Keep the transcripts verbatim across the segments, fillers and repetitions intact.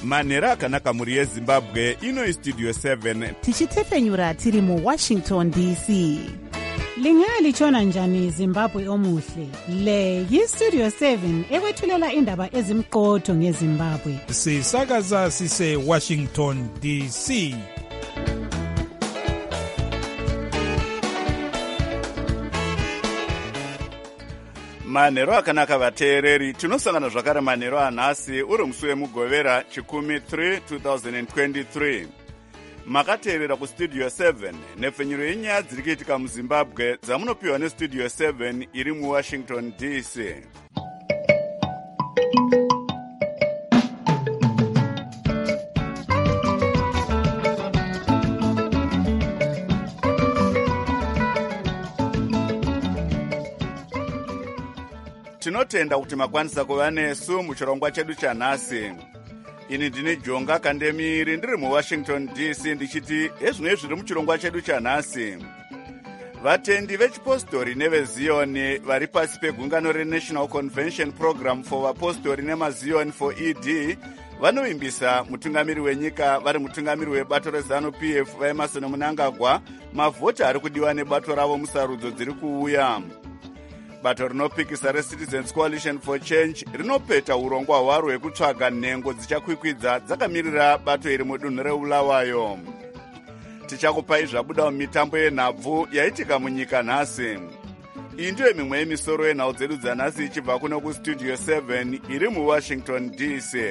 manhero akanaka mhuri yezimbabwe. Ino istudio seven tichitefenyura tiri muwashington D C. Lingalitshona njani Zimbabwe omuhle? Le yistudio seven ekwethulela indaba ezimqotho ngeZimbabwe. Sisakaza sise Washington D C. manhero akanaka vateereri, tinosangana zvakare manhero anhasi uri musi wemugovera chikumi three twenty twenty-three. Makateerera kustudio seven nepfenyuro yenyaya dziri kuitika muzimbabwe dzamunopiwa nestudio seven iri muwashington D C. Tinotenda kuti makwanisa kuva nesu muchirongwa chedu chanhasi. Ini ndini Jonga Kandemiri ndiri muWashington D C ndichiti ezvinoi zviri muchirongwa chedu chanhasi. Vatendi vechipostori nevezioni vari pasi pegungano reNational Convention Program for Vapostori nemazioni for E D vanovimbisa mutungamiri wenyika vari mutungamiri webato reZANU P F vaEmerson Mnangagwa mavhoti ari kudiwa nebato ravo musarudzo dziri kuuya. Bato rinopikisa reCitizens Coalition for Change rinopeta urongwa hwaro hwekutsvaga nhengo dzichakwikwidza dzakamirira bato iri mudunhu reBulawayo. Tichakupai zvabuda mumitambo yenhabvu yaitika munyika nhasi. Iyi ndiyo mimwe yemisoro yenhau dzedu dzanhasi ichibva kuno kustudio seven iri muWashington D C.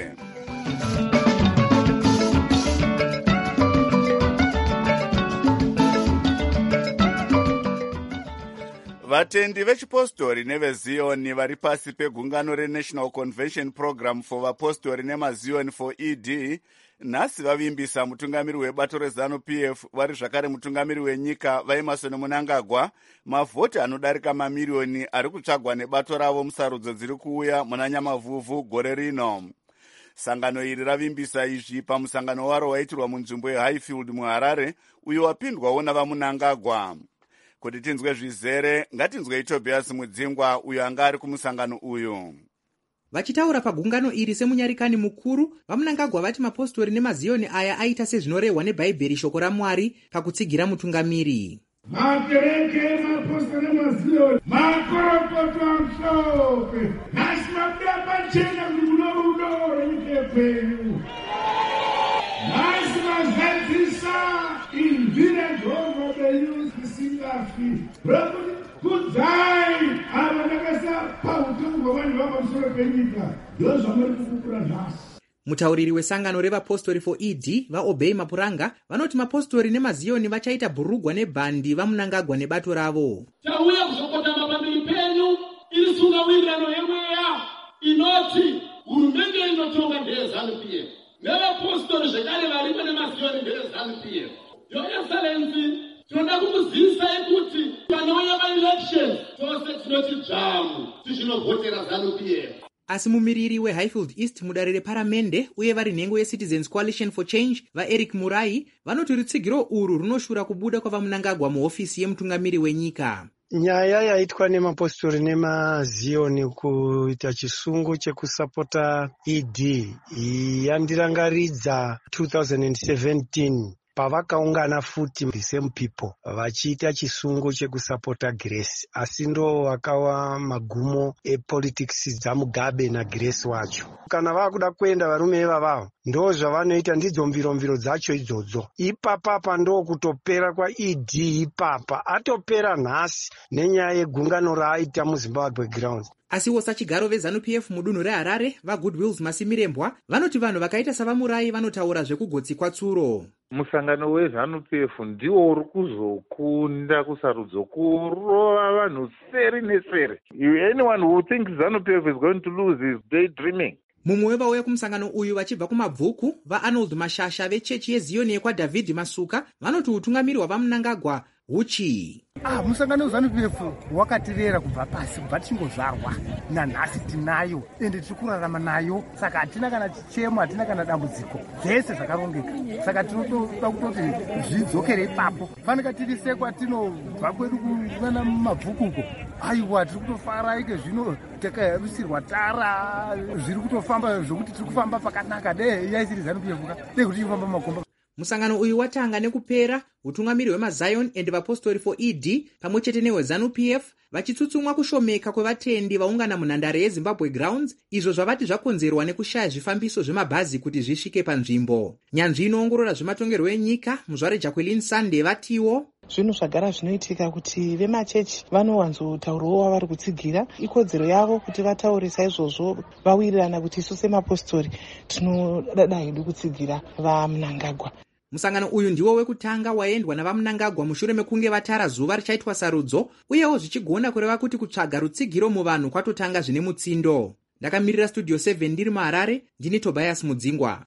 Vatendi vechipostori nevezioni vari pasi pegungano reNational Convention Program for Vapostori nemazioni for E D nhasi vavimbisa mutungamiri webato reZANU P F vari zvakare mutungamiri wenyika vaEmerson Mnangagwa mavhoti anodarika mamirioni ari kutsvagwa nebato ravo musarudzo dziri kuuya muna Nyamavhuvhu gore rino. Sangano iri ravimbisa izvi pamusangano waro waitirwa munzvimbo yeHighfield muHarare uyo wapindwawo navaMnangagwa. Kuti tinzwe zvizere, ngatinzwe Tobias Mudzingwa uyo anga ari kumusangano uyu. Vachitaura pagungano iri semunyarikani mukuru, vaMnangagwa vati mapostori nemazioni aya aita sezvinorehwa neBhaibheri shoko raMwari pakutsigira mutungamiri. Makereke mapostori nemazioni makorokoto amhlophe nhasi mabuda pachena kunorudo renyika kwenyu. Nhasi mazadzisa in village home vabeyu zisingafi rokuti kudzai ava vakasa pautongo hwavanhu vapamusoro penyika ndozvamuri kukukura nhasi. Mutauriri wesangano revapostori for E D vaObey Mapuranga vanoti mapostori nemazioni vachaita bhurugwa nebhandi vaMnangagwa nebato ravo. Tauya kuzokotama pamberi penyu iri sungawirirano yemweya inoti hurumende inotonga ndeyeZANU P F nevapostori zvekare varipo nemazioni ndeyeZANU P F. Your Excellency, tinoda kukuzivisa kuti panouya maelections tose tinoti dzvamu tichinovhotera ZANU P F. Asi mumiriri weHighfield East mudare reparamende uye vari nhengo yeCitizens Coalition for Change vaEric Murai vanoti rutsigiro uru runoshura kubuda kwavaMnangagwa muhofisi yemutungamiri wenyika. Nyaya yaitwa nemapostori nemazioni kuita chisungu chekusapota E D yandirangaridza two thousand seventeen pavakaungana futi the same people vachiita chisungu chekusapota Grace, asi ndo wakawa magumo epolitics dzaMugabe naGrace wacho. Kana vakuda kuenda varume ivavavo ndo zvavanoita, ndidzo mviromviro dzacho idzodzo. Ipapapa ndo kutopera kwa E D ipapa, atopera nhasi nenyaya yegungano raaita muZimbabwe ground. Asiwo sachigaro vezANU P F mudunhu reHarare vaGoodwills Masimirembwa vanoti vanhu vakaita savaMurai vanotaura zvekugotsi kwatsuro. Musangano weZANU P F ndiwo uri kuzokunda kusarudzo kurova vanhu seri neseri. Anyone who thinks ZANU P F is going to lose is daydreaming. Mumwe wevauya kumusangano uyu vachibva kumabvuku vaArnold Mashasha vechechi yeZioni yekwaDavid Masuka vanoti utungamiri hwavaMnangagwa uchi Ah, musangano weZANU-P F wakatirera kubva pasi kubva tichingozvarwa. Nanhasi tinayo ende tiri kurarama nayo, saka hatina kana chichemo, hatina kana dambudziko, zvese zvakarongeka. Saka tinotoda kutoti zvidzokere ipapo. Fanika tiri sekwatinobva kwedu kuvana mabvukuko. Aiwa, tiri kutofara ike zvino takayarusirwa tara, zviri kutofamba zvokuti tiri kufamba pakanaka. Dei yaisiri ZANU-P F ka, dei kuti ifamba makomba. Musangano uyu watanga nekupera utungamiri hwemaZion and Apostle for E D pamwe chete nehweZANU-P F vachitsutsumwa kushomeka kwevatendi vaungana munhandare yeZimbabwe Grounds, izvo zvavati zvakonzerwa nekushaya zvifambiso zvemabhazi kuti zvisvike panzvimbo. Nyanzvi inoongorora zvematongerwo enyika muzvare Jacqueline Sunday vatiwo zvinhu zvagara zvinoitika kuti vemachechi vanowanzotaurawo wavari kutsigira. Ikodzero yavo kuti vataure saizvozvo vawirirana kuti isu semapostori tinoda hedu kutsigira vaMnangagwa. Musangano uyu ndiwo wekutanga waendwa navaMnangagwa mushure mekunge vatara zuva richaitwa sarudzo, uyewo zvichigona kureva kuti kutsvaga rutsigiro muvanhu kwatotanga zvine mutsindo. Ndakamirira Studio seven ndiri muHarare, ndini Tobias Mudzingwa.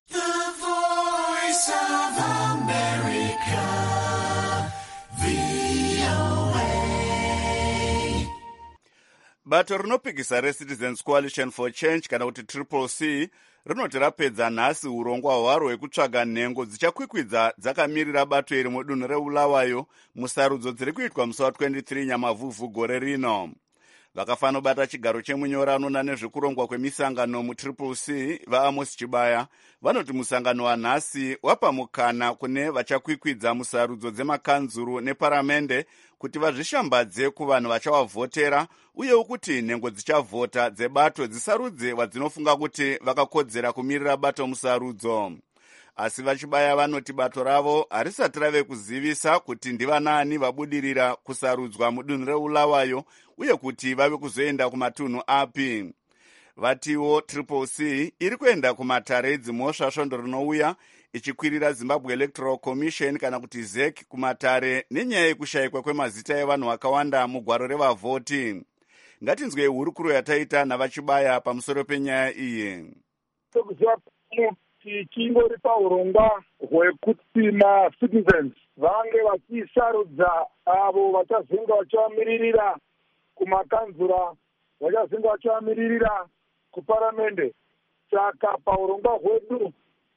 Bato rinopikisa reCitizens Coalition for Change kana kuti Triple C rinoti rapedza nhasi urongwa hwaro hwekutsvaga nhengo dzichakwikwidza dzakamirira bato iri mudunhu reBulawayo musarudzo dziri kuitwa musi wa23 Nyamavhuvhu gore rino. Vakafanobata chigaro chemunyorano nezvekurongwa kwemisangano muTriple C vaAmos Chibaya vanoti musangano wanhasi wapa mukana kune vachakwikwidza musarudzo dzemakanzuru neparamende kuti vazvishambadze kuvanhu vachavavhotera, uyewo kuti nhengo dzichavhota dzebato dzisarudze vadzinofunga kuti vakakodzera kumirira bato musarudzo. Asi vaChibaya vanoti bato ravo harisati rave kuzivisa kuti ndivanani vabudirira kusarudzwa mudunhu reBulawayo uye kuti vave kuzoenda kumatunhu api. Vatiwo Triple C iri kuenda kumatare edzimhosva svondo rinouya ichikwirira Zimbabwe Electoral Commission kana kuti Z E C kumatare nenyaya yekushayikwa kwemazita evanhu vakawanda mugwaro revavhoti. Ngatinzwe hurukuro yataita navaChibaya pamusoro penyaya iyi. Tichingori paurongwa hwekuti maCitizens vange vachisarudza avo vachazenge vachivamiririra kumakanzura, vachazenge vachivamiririra kuparamende. Saka paurongwa hwedu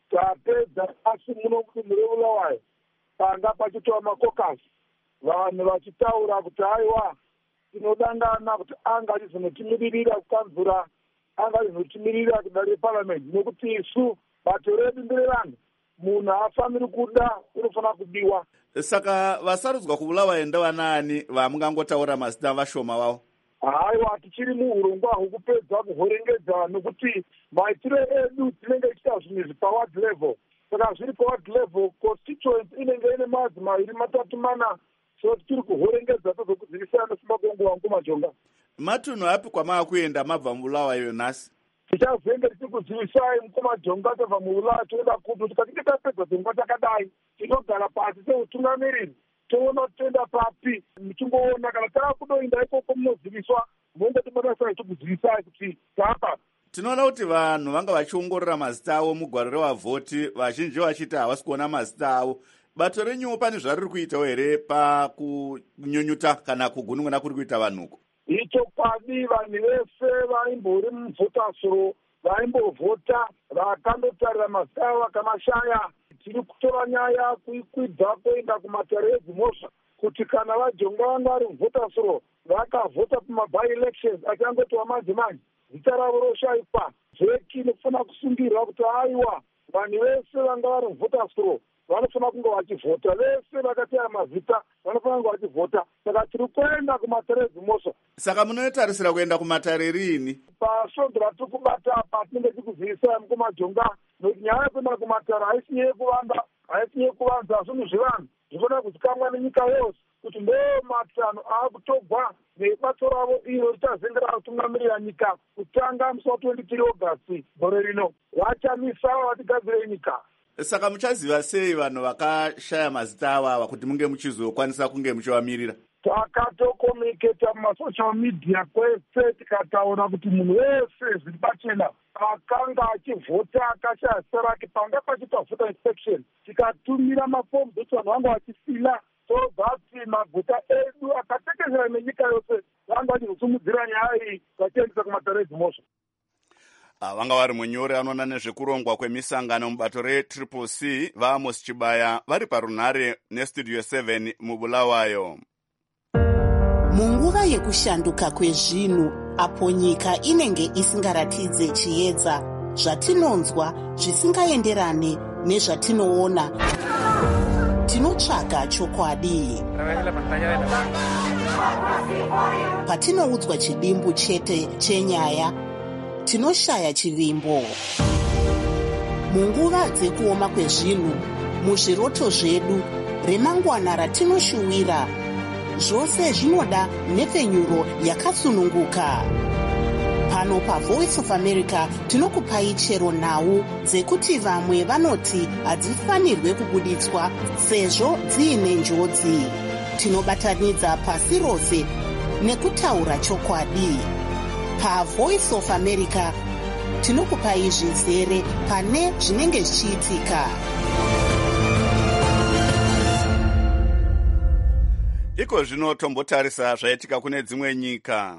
tapedza asi muno mudunhu reBulawayo panga pachitwa makokasi, vanhu vachitaura kuti aiwa tinodangana kuti anga achizonotimiririra kukanzura, anga achizonotimiririra kudare reparamende, nekuti isu bato redu nderevanhu, munhu haafaniri kuda, unofanira kudiwa. Saka vasarudzwa kuBulawayo ndevanani vamungangotaura mazita vashoma wavo? Haiwa, tichiri muurongwa hwekupedza kuhorengedza, nokuti maitiro edu tinenge tichita zvinhu izvi paward level. Saka zviri paward level, constituency inenge ine madzi maviri matatu mana, so tichiri kuhorengedza tozokuzivisana nesimba kwenguva wangu majonga. Matunhu api kwamava kuenda mabva muBulawayo nhasi? Tichazenge tichikuzivisai mukumajonga tobva muBulawayo toenda kuti tikachinge tapedza dzongwa takadai tinogara pasi seutungamiriri toona kuti toenda papi, muchingoona kana tava kunoenda ikoko munoziviswa munge timonasai tikuzivisai kuti tapa. Tinoona kuti vanhu vanga vachiongorora mazita avo mugwaro revavhoti, vazhinji vachiti havasi kuona mazita avo. Bato renyuwo pane zvariri kuitawo here pakunyunyuta kana kugunun'una kuri kuita vanhuko? Ichokwadi, vanhu vese vaimbori muvhotasuro vaimbovhota vakandotarira mazita avo vakamashaya. Tiri kutora nyaya kuikwidza kuenda kumatare edzimhosva kuti kana vajonga vanga vari muvhotasuro vakavhota pamaby elections achangotwa manje manje zita ravo roshayikwa. Zveki inofanira kusungirwa kuti aiwa vanhu vese vanga vari muvhotasuro vanofanira kunge vachivhota, vese vakataya mazita vanofanira kunge vachivhota. Saka tiri kuenda kumatare edzimhosva. Saka munotarisira kuenda kumatare rini? Pasvondo ratiri kubata apa tinenge tikuzivisai mukumajonga, nokuti nyaya yekuenda kumatare haisi yekuvanda, haisi yekuvanza zvinhu zvevanhu zvinoda kuzikamwa nenyika yose, kuti ndo matanho aakutogwa nebato ravo iro richazengera kutungamirira nyika kutanga musi wa23 August gore rino. Vachamisa vatigadzire nyika. Saka muchaziva sei vanhu vakashaya mazita ava kuti munge muchizokwanisa kunge muchivamirira? Takatokomiketa mumasocial media kwese tikataura kuti munhu wese zviri pachena akanga achivhota akashaya zita rake panga pachiitwa voter inspection, tikatumira mafomu ekuti vanhu vanga vachisila so that maguta edu akatekeshera nenyika yose vanga vachizosimudzira nyaya iyi vachiendesa kumaterezi mosha. Vanga vari munyori anoona nezvekurongwa kwemisangano mubato retriple C vaAmos Chibaya vari parunhare nestudio seven mubulawayo. Munguva yekushanduka kwezvinhu apo nyika inenge isingaratidze chiedza zvatinonzwa zvisingaenderane nezvatinoona, tinotsvaga chokwadi. Patinoudzwa chidimbu chete chenyaya, tinoshaya chivimbo. Munguva dzekuoma kwezvinhu, muzviroto zvedu, remangwana ratinoshuwira, zvose zvinoda nhepfenyuro yakatsununguka. Pano paVoice of America tinokupai chero nhau dzekuti vamwe vanoti hadzifanirwe kubuditswa sezvo dziine njodzi. Tinobatanidza pasi rose nekutaura chokwadi. PaVoice of America tinokupai zvizere pane zvinenge zvichiitika. Iko zvino tombotarisa zvaitika kune dzimwe nyika.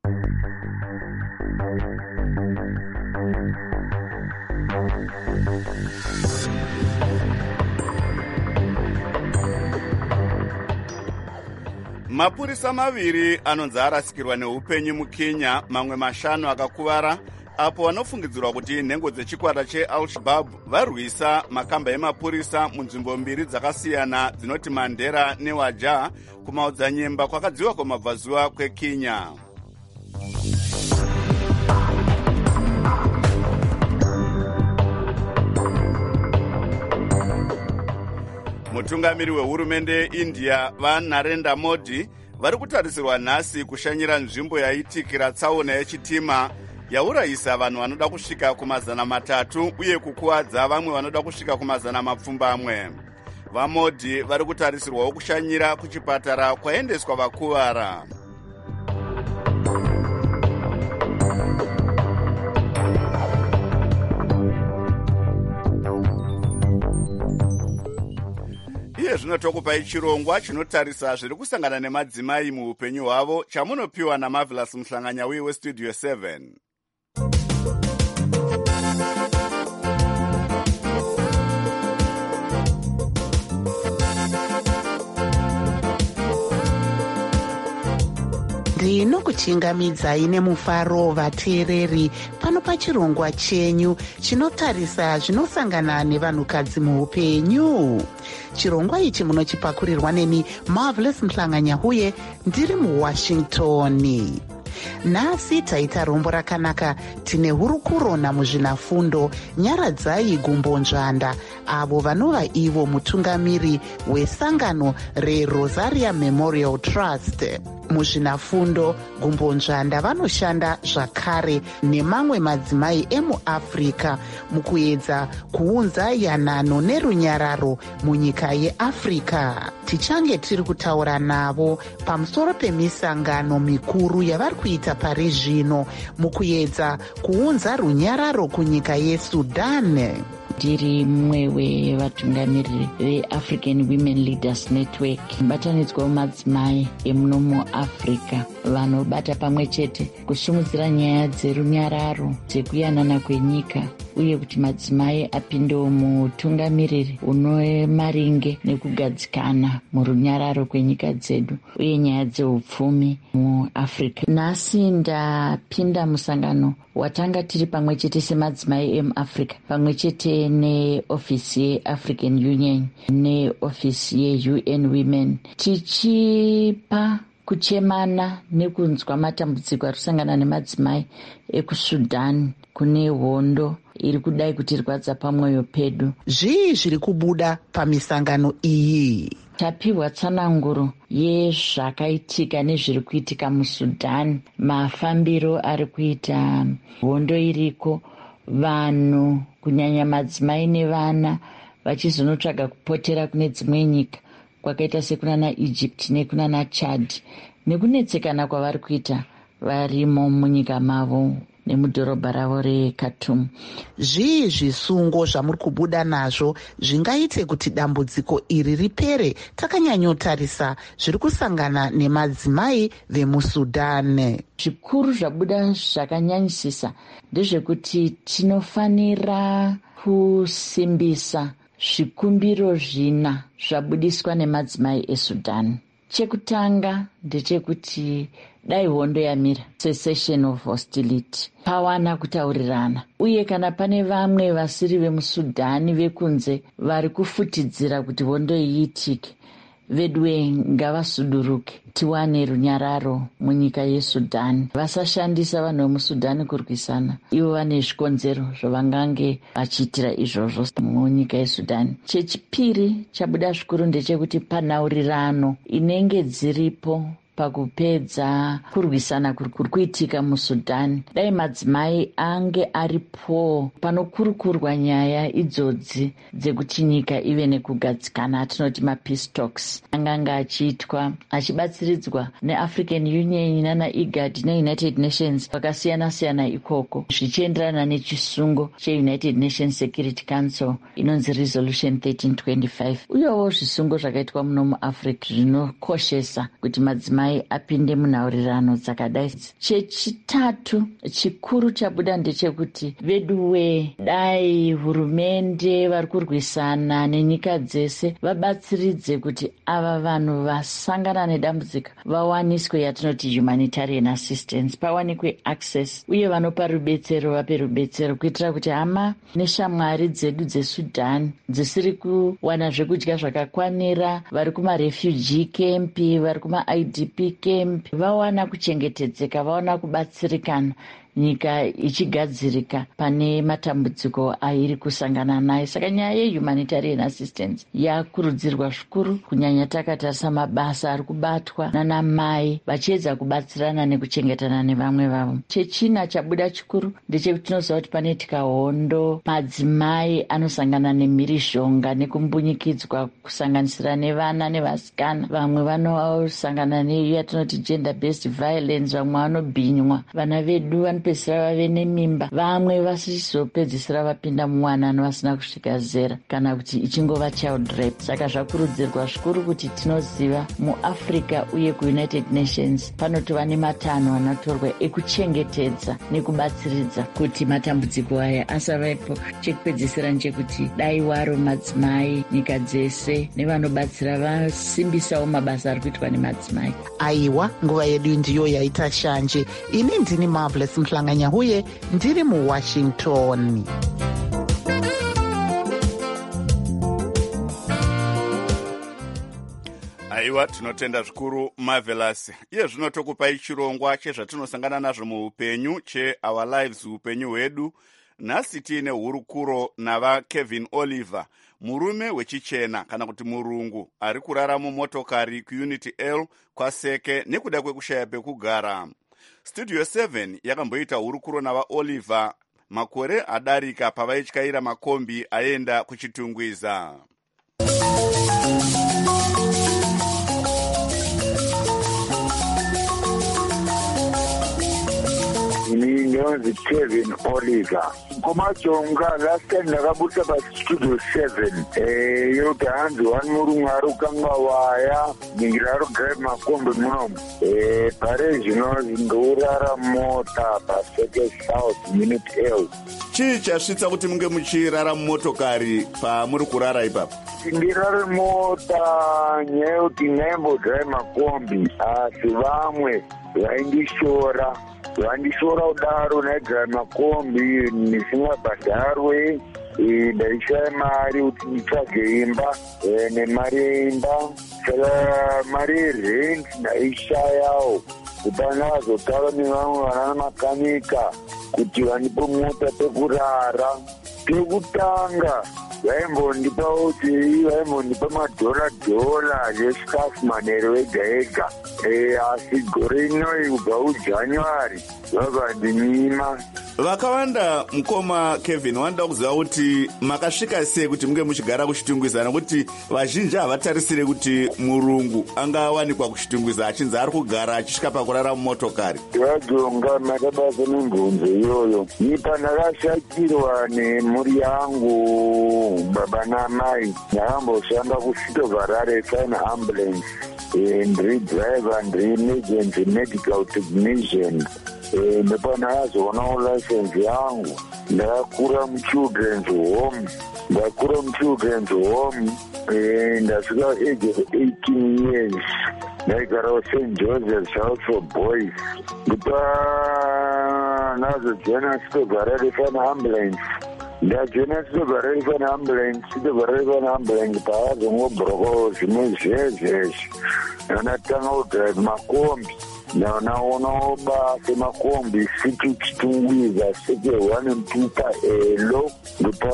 Mapurisa maviri anonzi arasikirwa neupenyu muKenya, mamwe mashanu akakuvara, apo vanofungidzirwa kuti nhengo dzechikwata cheAl-Shabaab varwisa makamba emapurisa munzvimbo mbiri dzakasiyana dzinoti Mandera neWajir kumaodzanyemba kwakadziva kwamabvazuva kweKenya. Mutungamiri wehurumende yeIndia vaNarendra Modi vari kutarisirwa nhasi kushanyira nzvimbo yaitikira tsaona yechitima yaurayisa vanhu vanoda kusvika kumazana matatu uye kukuwadza vamwe vanoda kusvika kumazana mapfumbamwe. VaModi vari kutarisirwawo kushanyira kuchipatara kwaendeswa vakuvara. Iye zvino tokupai chirongwa chinotarisa zviri kusangana nemadzimai muupenyu hwavo chamunopiwa naMarvelous Mhlanganya weStudio seven. Ndinokuchingamidzai nemufaro vateereri pano pachirongwa chenyu chinotarisa zvinosangana nevanhukadzi muupenyu. Chirongwa ichi munochipakurirwa neni Marvelous Mhlanganya uye ndiri muWashington. Nhasi taita rombo rakanaka, tine hurukurona muzvinafundo Nyaradzai Gumbonzvanda, avo vanova ivo mutungamiri wesangano reRosaria Memorial Trust. Muzvinafundo Gumbonzvanda vanoshanda zvakare nemamwe madzimai emuAfrica mukuedza kuunza yanano nerunyararo munyika yeAfrica. Tichange tiri kutaura navo pamusoro pemisangano mikuru yavari kuita pari zvino mukuedza kuunza runyararo kunyika yeSudan. Ndiri mumwe wevatungamiriri veAfrican Women Leaders Network, mubatanidzwa wemadzimai emuno muAfrica vanobata pamwe chete kusimudzira nyaya dzerunyararo dzekuyanana kwenyika uye kuti madzimai apindewo mutungamiriri unomaringe nekugadzikana murunyararo kwenyika dzedu uye nyaya dzeupfumi muAfrica. Nhasi ndapinda musangano watanga tiri pamwe chete semadzimai emuAfrica pamwe chete neofisi yeAfrican Union neofisi yeU N Women, tichipa kuchemana nekunzwa matambudziko arikusangana nemadzimai ekuSudan kune hondo iri kudai kutirwadza pamwoyo pedu. Zvii zviri kubuda pamisangano iyi? Tapiwa tsananguro yezvakaitika nezviri kuitika muSudan, mafambiro ari kuita hondo iriko, vanhu kunyanya madzimai nevana vachizonotsvaga kupotera kune dzimwe nyika kwakaita sekunana Egypt nekunana Chad, nekunetsekana kwavari kuita varimo munyika mavo nemudhorobha ravo reKhartoum. Zvii zvisungo zvamuri kubuda nazvo zvingaite kuti dambudziko iri ripere? Takanyanyotarisa zviri kusangana nemadzimai vemuSudani. Zvikuru zvabuda zvakanyanyisisa ndezvekuti tinofanira kusimbisa zvikumbiro zvina zvabudiswa nemadzimai eSudani. Chekutanga ndechekuti dai hondo yamira, cessation of hostility, pawana kutaurirana, uye kana pane vamwe vasiri vemuSudani vekunze vari kufutidzira kuti hondo iitike, vedwe ngavasuduruke, tiwane runyararo munyika yeSudani. Vasashandisa vanhu vemuSudani kurwisana, ivo vane zvikonzero zvavangange vachiitira izvozvo munyika yeSudani. Chechipiri chabuda zvikuru ndechekuti panhaurirano inenge dziripo pakupedza kurwisana kuri kuitika muSudani, dai madzimai ange aripo panokurukurwa nyaya idzodzi dzekuti nyika ive nekugadzikana, atinoti mapeace talks, anganga achiitwa achibatsiridzwa neAfrican Union nana IGAD neUnited Nations vakasiyana siyana ikoko, zvichienderana nechisungo cheUnited Nations Security Council inonzi Resolution thirteen twenty-five. Uyewo zvisungo zvakaitwa muno muAfrica zvinokoshesa kuti madzimai apinde munhaurirano dzakadai. Chechitatu chikuru chabuda ndechekuti veduwe, dai hurumende vari kurwisana nenyika dzese vabatsiridze kuti ava vanhu vasangana nedambudziko vawaniswe yatinoti humanitarian assistance, pawanikwe access, uye vanopa rubetsero vape rubetsero, kuitira kuti hama neshamwari dzedu dzeSudani dzisiri kuwana zvekudya zvakakwanira, vari kumarefugee camp, vari kumaI D P camp, vawana kuchengetedzeka, vawana kubatsirikana, nyika ichigadzirika pane matambudziko airi kusangana naye. Saka nyaya yehumanitarian assistance yakurudzirwa zvikuru, kunyanya takatarisa mabasa ari kubatwa nana mai vachiedza kubatsirana nekuchengetana nevamwe vavo. Chechina chabuda chikuru ndechekuti tinoziva kuti panoitika hondo, madzimai anosangana nemhirizhonga nekumbunyikidzwa, kusanganisira nevana nevasikana. Vamwe vanosangana neyatinoti gender based violence, vamwe vanobhinywa, vana vedu vanopedzisira vave nemimba, vamwe vasizopedzisira vapinda muwanano vasina kusvika zera, kana kuti ichingova child rape. Saka zvakurudzirwa zvikuru kuti tinoziva muAfrica uye kuUnited Nations panotova nematanho anotorwa ekuchengetedza nekubatsiridza kuti matambudziko aya asavapo. Chekupedzisira ndechekuti dai waro madzimai, nyika dzese nevanobatsira vasimbisawo mabasa ari kuitwa nemadzimai. Aiwa, nguva yedu ndiyo yaita shanje. Ini ndini Marvelous Mhlanganya huye ndiri muWashington. Aiwa, tinotenda zvikuru Marvelous. Iye zvino tokupai chirongwa chezvatinosangana nazvo muupenyu cheOur Lives, upenyu hwedu. Nhasi tiine hurukuro nava Kevin Oliver, murume wechichena kana kuti murungu ari kurara mumotokari kuUnity L kwaSeke nekuda kwekushaya pekugara. Studio seven yakamboita hurukuro nava Oliver makore adarika pavaityaira makombi aenda kuchitungwiza. Ini ndonzi Kevin Oliver. Kumajonga last time ndakabuda paStudio seven. Eh, yote hanzi wani murungu ari kukanga waya ningira ari kugara makombi munomu. Eh, pare zvino ndourara mota paSeke South Unity L. Chii chasvitsa kuti munge muchirara mumotokari pamuri kurara ipapo? Ndirare mota nyaya yekuti ndaimbodhara makombi, asi vamwe vaindishora vandishora kudaro naigara makombi nisingabhadharwe, ndaishaya mari kuti nditsvage imba nemari yeimba, saka mari yerent ndaishayawo. Kupana vazotaura nevamwe vana makanika kuti vandipe mota pekurara. Pekutanga vaimbondipa kuti vaimbondipa madhola dhola zvesikafu manheru ega ega, asi gore inoi kubva kuJanuary vabva ndinyima vakawanda mukoma Kevin wanda kuziva kuti makasvika sei kuti munge muchigara kuchitungwiza, nekuti vazhinji havatarisire kuti murungu angawanikwa kuchitungwiza achinzi ari kugara achisvika pakurara mumotokari. Vajonga makabasa nembunzo iyoyo. Ipa ndakashakirwa nemhuri yangu baba namai. Ndakamboshanda kusvito Harare Fine Ambulance. Ndiri driver, ndiri emergency medical technician. Ndapana yazonawo license yangu. Ndakakura muchildren's home. Ndakura muchildren's home. Ndasvika age of eighteen years. Ndaigara Saint Joseph's House for Boys. Ndipo nazojoina Harare Fine Ambulance. Ndajoina Harare Fine Ambulance. Harare Fine Ambulance paazongobhuroko zvimwe zvezvezvi. Ndatanga kudrive makombi. Naonawo basa makombi situ chitungwiza seke one and two pa elo. Ndipo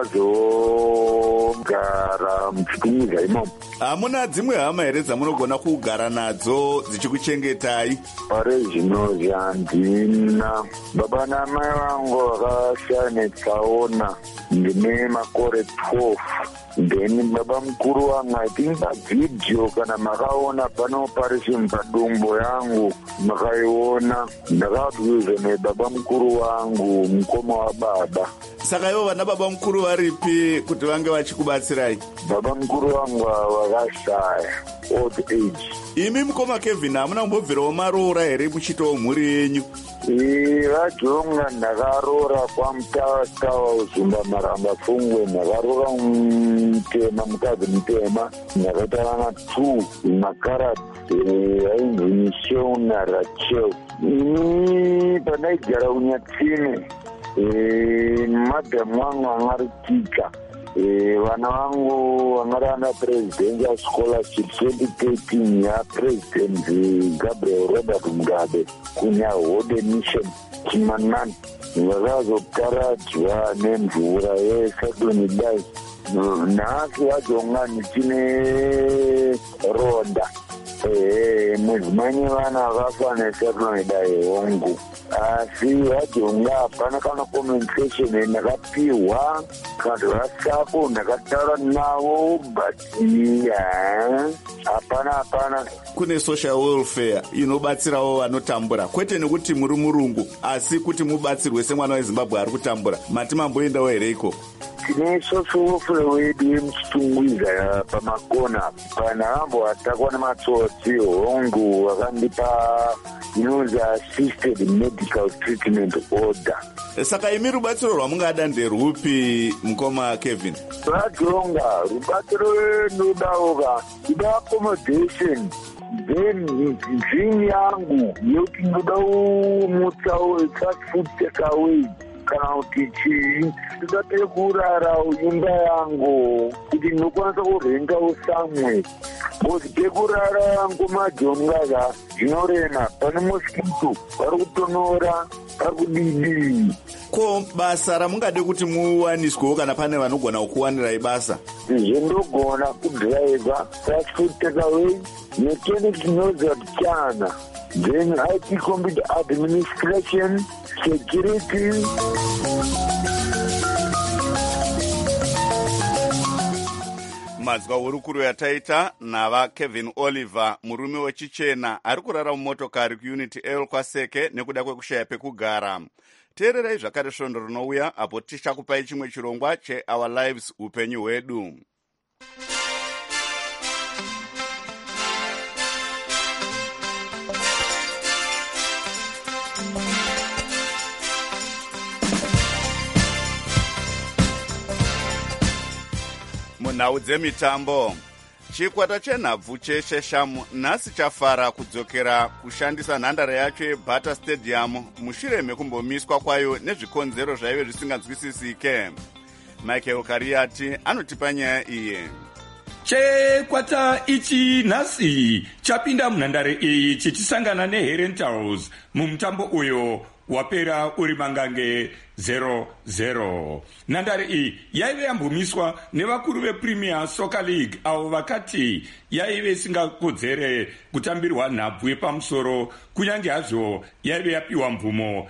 nazogara muchitungwiza imomo. Hamuna dzimwe hama here dzamunogona kugara nadzo dzichikuchengetai? Pare zvinozvi handina. Baba namai vangu vakashaya netsaona. Ndine makore twelve. Then baba mukuru wangu I think pavidhio kana makaona pane operation padumbo yangu makaiona. Ndakabvunzwa nebaba mukuru wangu mukoma wababa. Saka ivo vana baba mukuru varipi kuti vange vachikubatsirai? Baba mukuru wangu vakashaya, old age. Imi mukoma Kevin hamuna kumbobvirawo maroora here muchitawo mhuri yenyu? Vajonga ndakaroora kwamutavatawa uzumba maramba pfungwe. Ndakaroora mutema, mukadzi mutema. Ndakaita vana two makaradzi ainzi Michelle naRachel. Ini pandaigara kunyatsime madhamu wangu angari tika. Vana vangu vangari under presidential scholarship twenty thirteen yapresident Gabriel Robert Mugabe kunyahode mission Chimanani. Vakazoparadzwa nemvura yeSadoni Dai. Nhasi vajonga ndichine ronda. Mudzimai vana vakafa neSadoni Dai hongu. Asi vajonga hapana kana compensation ndakapiwa. Vanhu vasapo ndakataura navo but hapana hapana. Kune social welfare inobatsirawo vanotambura, kwete nekuti muri murungu asi kuti mubatsirwe semwana weZimbabwe ari kutambura. Mati mamboendawo here ikoko? Tine social welfare wedu yemuchitungwiza pamakona. Kana hambo atakwa nematsotsi hongu vakandipa inonzi assisted medical treatment order. Saka imi rubatsiro rwamungada nderwupi mukoma Kevin? Vajonga rubatsiro rwenodawoka ida accommodation. Then dream yangu yokuti ndoda umutsawo fast food takeaway kana kuti chii ndingade kurara imba yangu kuti ndinokwanisa kurengawo samwe. Kuti pekurara yangu majongaga zvinorema, pane mosquito vari kutonora vari kudidi. Ko basa ramungade kuti muwaniswewo kana pane vanogona kukuwanirai basa? Zvendogona kudriver fast food takeaway mechanic knows what chana. Then I T computer administration, security. Mazwa hurukuru yataita nava Kevin Oliver, murume wechichena ari kurara mumotokari kuunity L kwaSeke nekuda kwekushaya pekugara. Teererai zvakare svondo rinouya apo tichakupai chimwe chirongwa cheOur Lives, upenyu hwedu. Munhau dzemitambo, chikwata chenhabvu chesheshamu nhasi chafara kudzokera kushandisa nhandare yacho yeBata Stadium mushure mekumbomiswa kwayo nezvikonzero zvaive zvisinganzwisisike. Michael Kariati anotipa nyaya iyi. Chekwata ichi nhasi chapinda munhandare iyi chichisangana neHerentals mumutambo uyo wapera uri mangange zero zero. Nhandare iyi yaive yambomiswa nevakuru vePremier Soccer League avo vakati yaive isingakodzere kutambirwa nhabvu yepamusoro kunyange hazvo yaive yapiwa mvumo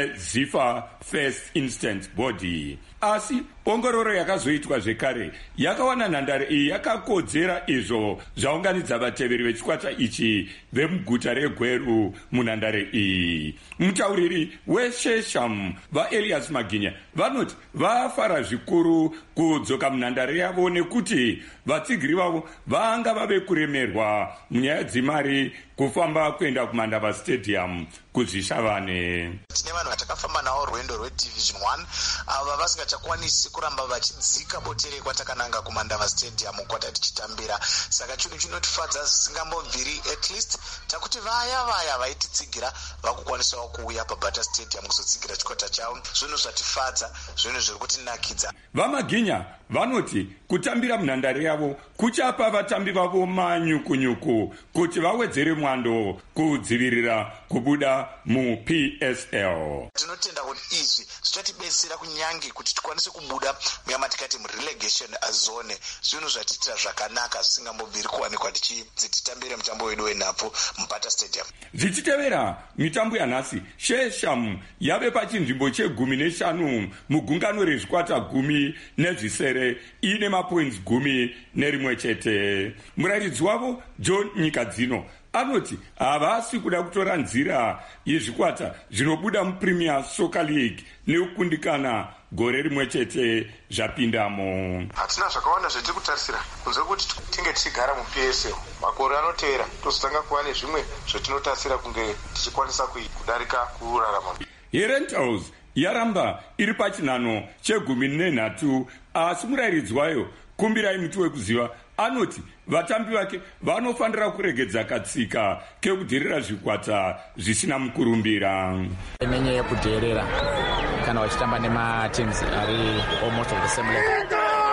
neZIFA First Instance Body. Asi ongororo yakazoitwa zvekare yakawana nhandare iyi yakakodzera izvo zvaunganidza vateveri vechikwata ichi vemuguta reGweru munhandare iyi. Mutauriri weShesham vaElias Maginya vanoti vafara zvikuru kudzoka munhandare yavo nekuti vatsigiri vavo vanga vave kuremerwa munyaya dzemari kufamba kuenda kuMandava Stadium kuzvishavane. Tine vanhu vatakafamba navo rwendo rweDivision one ava vasingachakwanisi kuramba vachidzika botere kwatakananga kuMandava Stadium kwata tichitambira. Saka chinhu chinotifadza zvisingambobviri at least takuti vaya vaya vaititsigira vakukwanisawo kuuya paBata Stadium kuzotsigira chikwata chavo. Zvinhu zvatifadza, zvinhu zviri kutinakidza. VaMaginya vanoti kutambira munhandare yavo kuchapa vatambi vavo manyukunyuku kuti vawedzere mwando kudzivirira kubuda muP S L. Tinotenda kuti izvi zvichatibetsera kunyange kuti tikwanise kubuda muyamatikati murelegation zone. Zvinhu zvatiitira zvakanaka zvisingambobviri kuwanikwa tichitambire mutambo wedu wenhabvu muBata Stadium. Zvichitevera mitambo yanhasi, Shesham yave pachinzvimbo chegumi neshanu mugungano rezvikwata gumi nezvisere ine mapoints gumi nerimwe chete. Murairidzi wavo John Nyikadzino anoti havasi kuda kutora nzira yezvikwata zvinobuda muPremier Soccer League nekukundikana gore rimwe chete zvapindamo. Hatina zvakawanda zvetiri kutarisira kunze kuti tinge tichigara muP S L. Makore anotevera tozotanga kuva nezvimwe zvetinotarisira kunge tichikwanisa kudarika kurarama. Herentals yaramba iri pachinhano chegumi nenhatu, asi murairidzi wayo Kumbirai muti wekuziva anoti vatambi vake vanofanira kuregedza katsika kekudherera zvikwata zvisina mukurumbira. Nenyaya yekudherera kana vachitamba nemateams ari almost of the same level,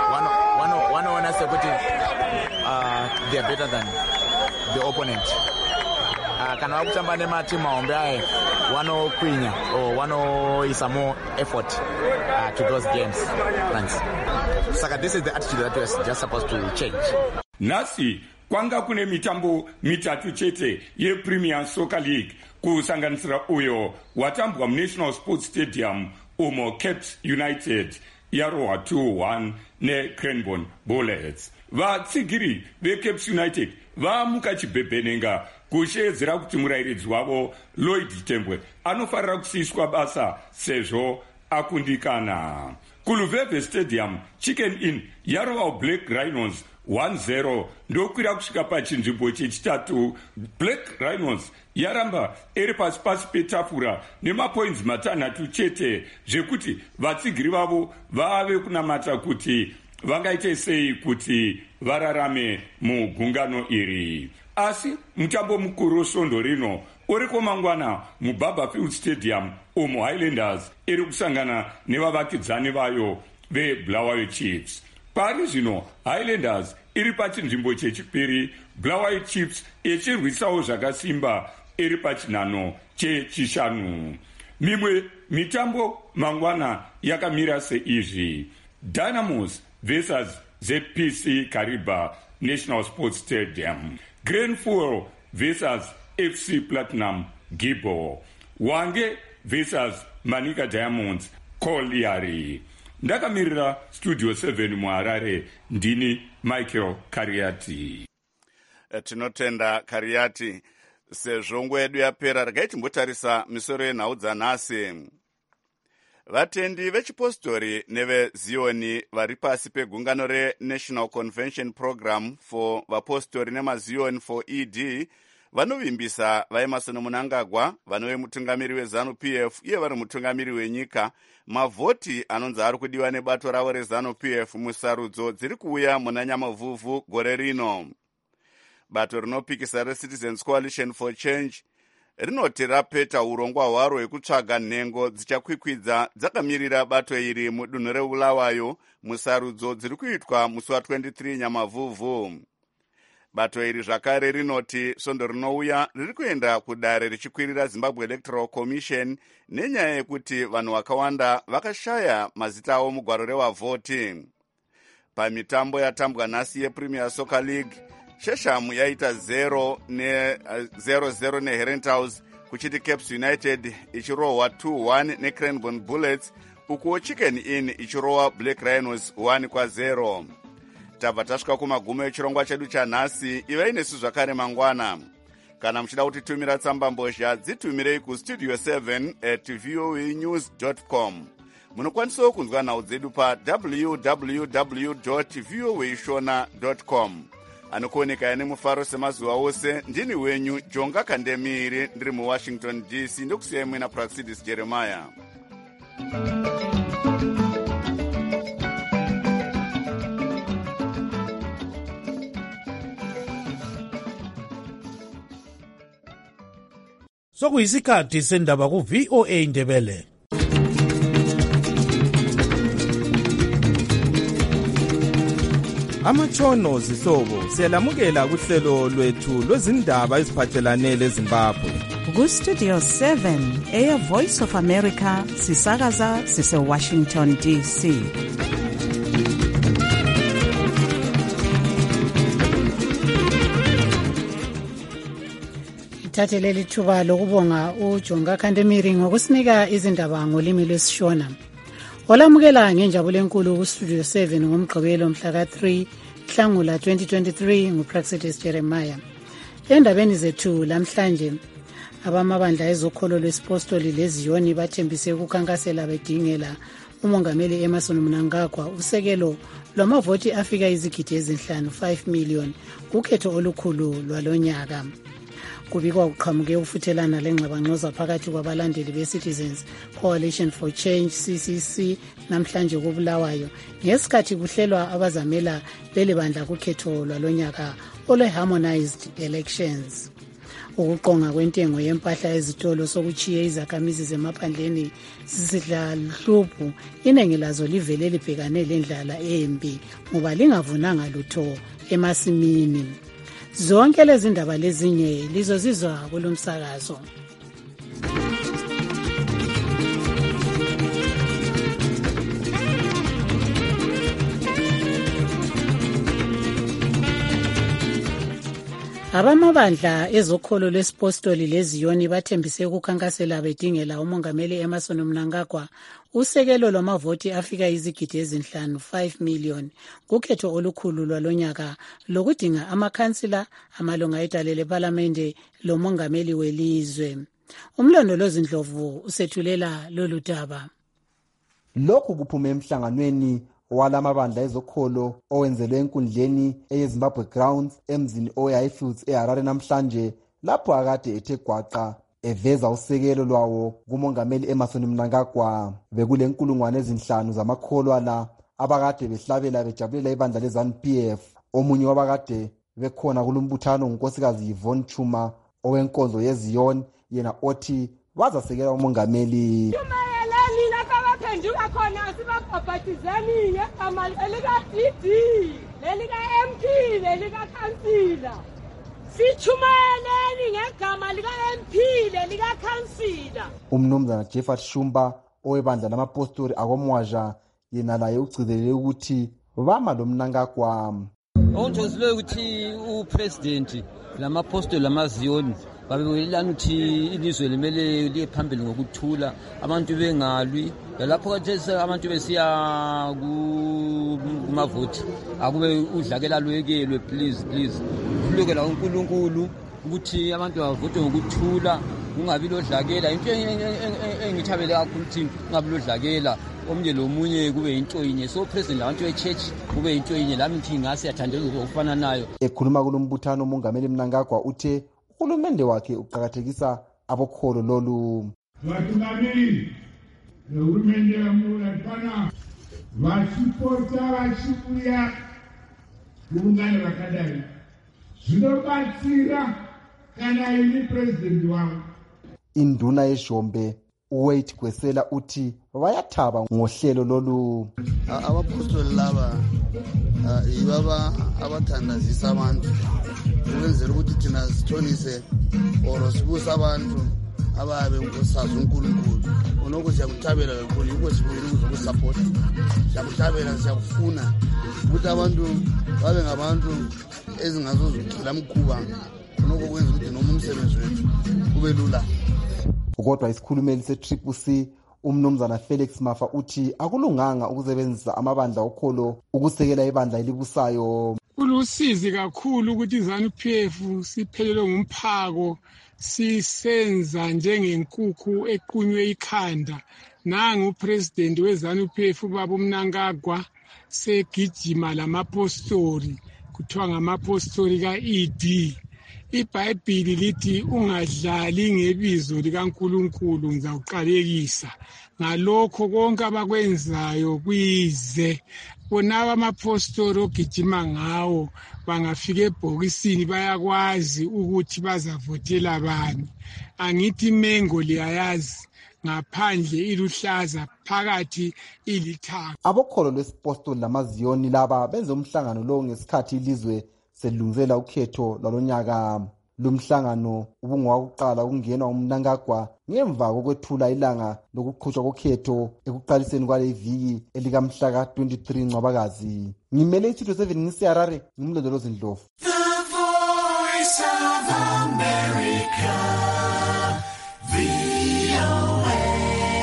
vanoona sekuti uh, they are better than the opponent. Uh, kana vakutamba nematimu mahombe aya vanokwinya or vanoisa more effort uh, to those games. Thanks. Saka this is the attitude that we're just supposed to change. Nhasi kwanga kune mitambo mitatu chete yePremier Soccer League kusanganisira uyo watambwa muNational Sports Stadium umo Caps United yarohwa two one neCranbourne Bullets. Vatsigiri veCaps United vamuka chibhebhenenga kushedzera kuti murairidzi wavo Lloyd Tembwe anofarira kusiyiswa basa sezvo akundikana. KuLuveve Stadium Chicken Inn yarova Black Rhinos one zero ndokwira kusvika pachinzvimbo chechitatu. Black Rhinos yaramba iri pasi pasi petafura nemapoints matanhatu chete zvekuti vatsigiri vavo vave kunamata kuti vangaite sei kuti vararame mugungano iri. Asi mutambo mukuru svondo rino uriko mangwana muBarberfield Stadium umo Highlanders iri kusangana nevavakidzani vayo veBulawayo Chiefs. Pari zvino Highlanders iri pachinzvimbo chechipiri, Bulawayo Chiefs ichirwisawo zvakasimba iri pachinhano chechishanu. Mimwe mitambo mangwana yakamira seizvi: Dynamos versus Z P C Kariba National Sports Stadium, Grand Fuel versus F C Platinum Gibbo, Wange versus Manika Diamonds Colliery. Ndakamirira Studio seven muHarare, ndini Michael Kariati. Tinotenda Kariati. Sezvo nguva yedu yapera, regai timbotarisa misoro yenhau dzanhasi. Vatendi vechipostori nevezioni vari pasi pegungano reNational Convention Program for vapostori nemazioni for E D vanovimbisa vaEmerson Mnangagwa, vanove mutungamiri weZANU-P F iye vari mutungamiri wenyika, mavhoti anonzi ari kudiwa nebato ravo reZANU-P F musarudzo dziri kuuya muna Nyamavhuvhu gore rino. Bato rinopikisa reCitizens Coalition for Change rinoti rapeta urongwa hwaro hwekutsvaga nhengo dzichakwikwidza dzakamirira bato iri mudunhu reBulawayo musarudzo dziri kuitwa musi wa twenty-three Nyamavhuvhu. bato iri zvakare rinoti svondo rinouya riri kuenda kudare richikwirira Zimbabwe Electoral Commission nenyaya yekuti vanhu vakawanda vakashaya mazita avo mugwaro rewavhoti. Pamitambo yatambwa nhasi yePremier Soccer League, Chesham yaita zero ne zero zero neHerenthouse, kuchiti Caps United ichirohwa two one neCranbourne Bullets, ukuwo Chicken Inn ichirohwa Black Rhinos one kwa zero. Tabva tasvika kumagumo echirongwa chedu chanhasi. Ivai nesu zvakare mangwana. Kana muchida kutitumira tsamba mbozha, dzitumirei kustudio seven at voanews dot com. Munokwanisawo kunzwa nhau dzedu pa w w w dot voashona dot com. Anokuoneka ane mufaro semazuva ose, ndini wenyu Jonga Kandemiri, ndiri muWashington D C, ndokusiyai mwena Praxidis Jeremiah. Sokuyisikhathi sendaba ku V O A Ndebele. Amatshono zihlobo siyalamukela kuhlelo lwethu lwezindaba eziphathelane leZimbabwe. Ku Studio seven Air Voice of America sisakaza sise Washington D C. Thatheleli thuba lokubonga uJonga Kandemiri ngokusinika izindaba ngolimi lwesiShona. Olamukela ngenjabulo enkulu ku Studio seven ngomgqibelo mhla ka three Nhlangula twenty twenty-three nguPraxidis Jeremiah. Endabeni zethu lamhlanje, abamabandla ezokholo lwesipostoli leziyoni bathembise ukukhankasela bedingela umongameli Emmerson Mnangagwa usekelo lwamavoti afika izigidi ezinhlanu five million kukhetho olukhulu lwalonyaka. Kubikwa kuqhamuke ukufuthelana lengxabangxoza phakathi kwabalandeli be-Citizens Coalition for Change C C C namhlanje kubulawayo ngesikhathi kuhlelwa abazamela leli bandla kukhetho lwalonyaka olwe-harmonized elections. Ukuqonga kwentengo yempahla ezitolo sokuchiye izakhamizi zemaphandleni sisidla luhluphu, iningi lazo livele libhekane lendlala embi ngoba lingavunanga lutho emasimini. Zonke lezi ndaba lezinye lizozizwa kulomsakazo. Abamabandla ezokholo lwesipostoli leziyoni bathembise ukukhankasela bedingela umongameli Emmerson Mnangagwa usekelo lwamavoti afika izigidi ezinhlanu five million kukhetho olukhulu lwalonyaka lokudinga amakhansila amalunga edale leParlamente lomongameli welizwe. Umlondolozi Ndlovu usethulela lolu daba. Lokhu kuphume emhlanganweni walamabandla ezokholo owenzelwe enkundleni eyeZimbabwe Grounds emzini oHighfields eHarare namhlanje, lapho akade ethe gwaqa eveza usekelo lwawo kumongameli Emmerson Mnangagwa. Bekule nkulungwane ezinhlanu zamakholwa la abakade behlabela bejabulela ibandla leZANU P F. Omunye wabakade bekhona kulumbuthano ngunkosikazi Yvonne Chuma owenkonzo yeziyoni, yena othi bazasekela umongameli. Njuka khona sibabhabhathizeni ngegama elika D D, lelika M P, lelika Councillor. Sichumayeleni ngegama lika M P, lelika Councillor. Umnumzana Jeffat Shumba owebandla lamapostoli akomwaja yena laye ugcizelele ukuthi bama lo Mnangagwa. Onjozile ukuthi upresident lamapostoli lamaziyoni babelana ukuthi ilizwe limele liye phambili ngokuthula, abantu bengalwi. Lapho kathesi abantu besiya kumavoti akube udlakela lwekelwe, please please kulukela uNkulunkulu ukuthi abantu bavote ngokuthula, kungabi lodlakela. Into engithabele kakhulu ukuthi kungabi lodlakela, omnye lomunye kube into inye. So president abantu echurch kube into inye, lami ngithi ngase yathandela ukufana nayo. Ekhuluma kulombuthano umongameli Mnangagwa uthe uhulumende wakhe uqhakathekisa abokholo lolu. Vatungamiri vehurumende vamurapana vachipota vachiuya kuungano vakadai zvinobatsira kana ini president wavo. Induna yezhombe uWade Gwesela uthi bayathaba ngohlelo lolu. Abapostoli laba ibaba abathandazisa abantu ukwenzela ukuthi thina sithonise or sibuse abantu ababe usazi uNkulunkulu onoko siyakuthabela kakhulu yiko sibuyile ukuzokusapota siyakuthabela siyakufuna ukuthi abantu babe ngabantu ezingazozugcila mkhuba onoko kwenza ukuthi noma umsebenzi wethu kube lula. Kodwa isikhulumeli se-Triple C umnumzana Felix Mafa uthi akulunganga ukusebenzisa amabandla okholo ukusekela ibandla elibusayo. Kulusizi kakhulu ukuthi iZANU-P F siphelelwe ngumphako sisenza njengenkukhu equnywe ikhanda. Nangu upresident weZANU-P F ubaba uMnangagwa segijima lamapostori kuthiwa ngamapostori ka-E D. IBhayibhili lithi ungadlali ngebizo likaNkulunkulu ngizawuqalekisa. Ngalokho konke abakwenzayo kwize bonaba amapostori ogijima ngawo bangafika ebhokisini bayakwazi ukuthi bazavotela abani. Angithi imengo liyayazi ngaphandle iluhlaza phakathi ilithanga. Abokholo lwesipostoli lamaziyoni laba benze umhlangano lo ngesikhathi ilizwe selungizela ukhetho lwalonyaka. Lumhlangano ubungowakuqala ukungenwa uMnangagwa ngemva kokwethula ilanga lokuqhutshwa kokhetho ekuqaliseni kwale viki elikamhla ka twenty-three Ncwabakazi. Ngimele iTuto seven ngiseharare ngimlondolozi Ndlovu. The Voice of America, V O A.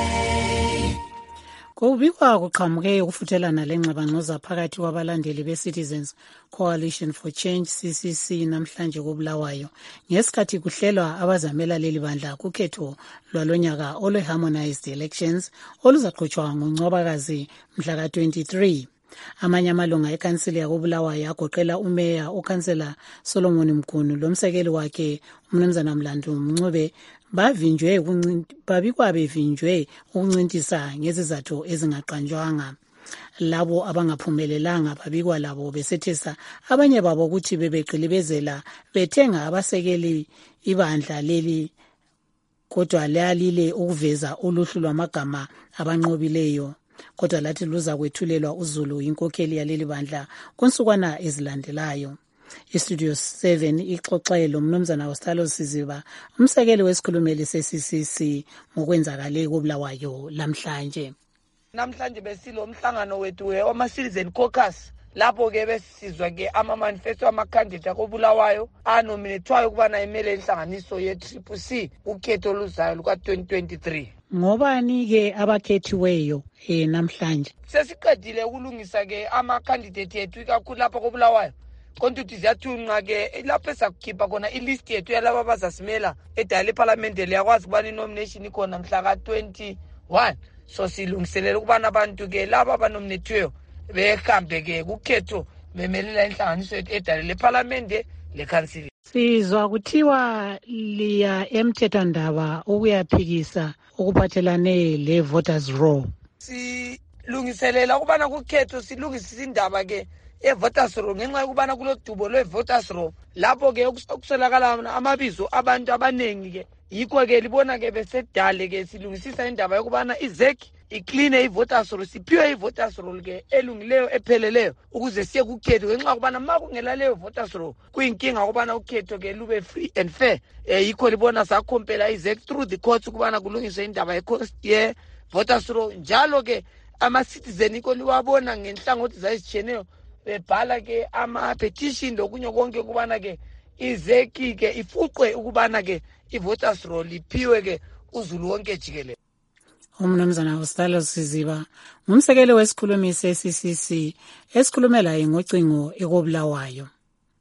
Kubikwa kuqhamuke ukufuthelana lengxabangxoza phakathi kwabalandeli be-Citizens Coalition for Change C C C namhlanje koBulawayo ngesikhathi kuhlelwa abazamela leli bandla kukhetho lwalonyaka olwe-harmonized elections oluzaqhutshwa ngoNcwabakazi mhla ka twenty-three. Amanye amalunga ekansili yakoBulawayo agoqela umeya ukansela Solomon Mgunu lomsekeli wakhe umnumzana Mlandu Mncube bavinjwe babikwa bevinjwe ukuncintisa ngezizathu ezingaqanjwanga. Labo abangaphumelelanga babikwa labo besethesa abanye babo ukuthi bebeqilibezela bethenga abasekeli ibandla leli kodwa layalile ukuveza uluhlu lwamagama abanqobileyo. Kodwa lathi luza kwethulelwa uZulu inkokheli yaleli bandla konsukwana ezilandelayo. iStudio seven ixoxelo umnumzana Ostalo Siziba umsekeli wesikhulumeli se-C C C ngokwenzakale koBulawayo lamhlanje. Namhlanje besilo umhlangano wethu we-Citizen Caucus lapho ke besizwa ke ama-manifesto ama-candidate koBulawayo anominethwayo ukubana imele inhlanganiso ye-Triple C ukhetho luzayo luka twenty twenty-three. Ngobani ke abakhethiweyo eh namhlanje? Sesiqedile ukulungisa ke ama-candidate ethu ikakhulu lapha koBulawayo. Konke ukuthi ziyathunqa ke lapho esakukhipha khona ilist yethu yalabo abazasimela edala eParliament liyakwazi ukubana inomination ikhona mhla ka twenty-one. So silungiselela ukubana abantu ke laba abanominethiweyo behambe ke kukhetho bemelela inhlanganiso edala leParliament lekhansili. Sizwa kuthiwa liya emthethwandaba ukuyaphikisa ukuphathelane le voters roll. Silungiselela ukubana kukhetho silungisisa indaba ke e-voters roll ngenxa yokubana kulodubo lwe-voters roll lapho ke okusolakala amabizo abantu abanengi ke yikho ke libona ke besedale ke silungisisa indaba yokubana izek ikline i-voters roll siphiwe i-voters roll ke elungileyo epheleleyo ukuze siye kukhetho ngenxa yokubana ma kungela leyo voters roll kuyinkinga ukubana ukhetho ke lube free and fair. Eh yikho libona sakhompela izek through the courts ukubana kulungiswe indaba ye-voters roll njalo ke ama-citizen iko liwabona ngenhlangothi zayizitshiyeneyo bebhala ke ama-petition lokunye konke ukubana ke izeki ke ifuqwe ukubana ke i-voters roll iphiwe ke uZulu wonke jikelele. Umnumzana Ostalo Siziba ngumsekeli wesikhulumi se-C C C esikhulumela ngocingo ekoBulawayo.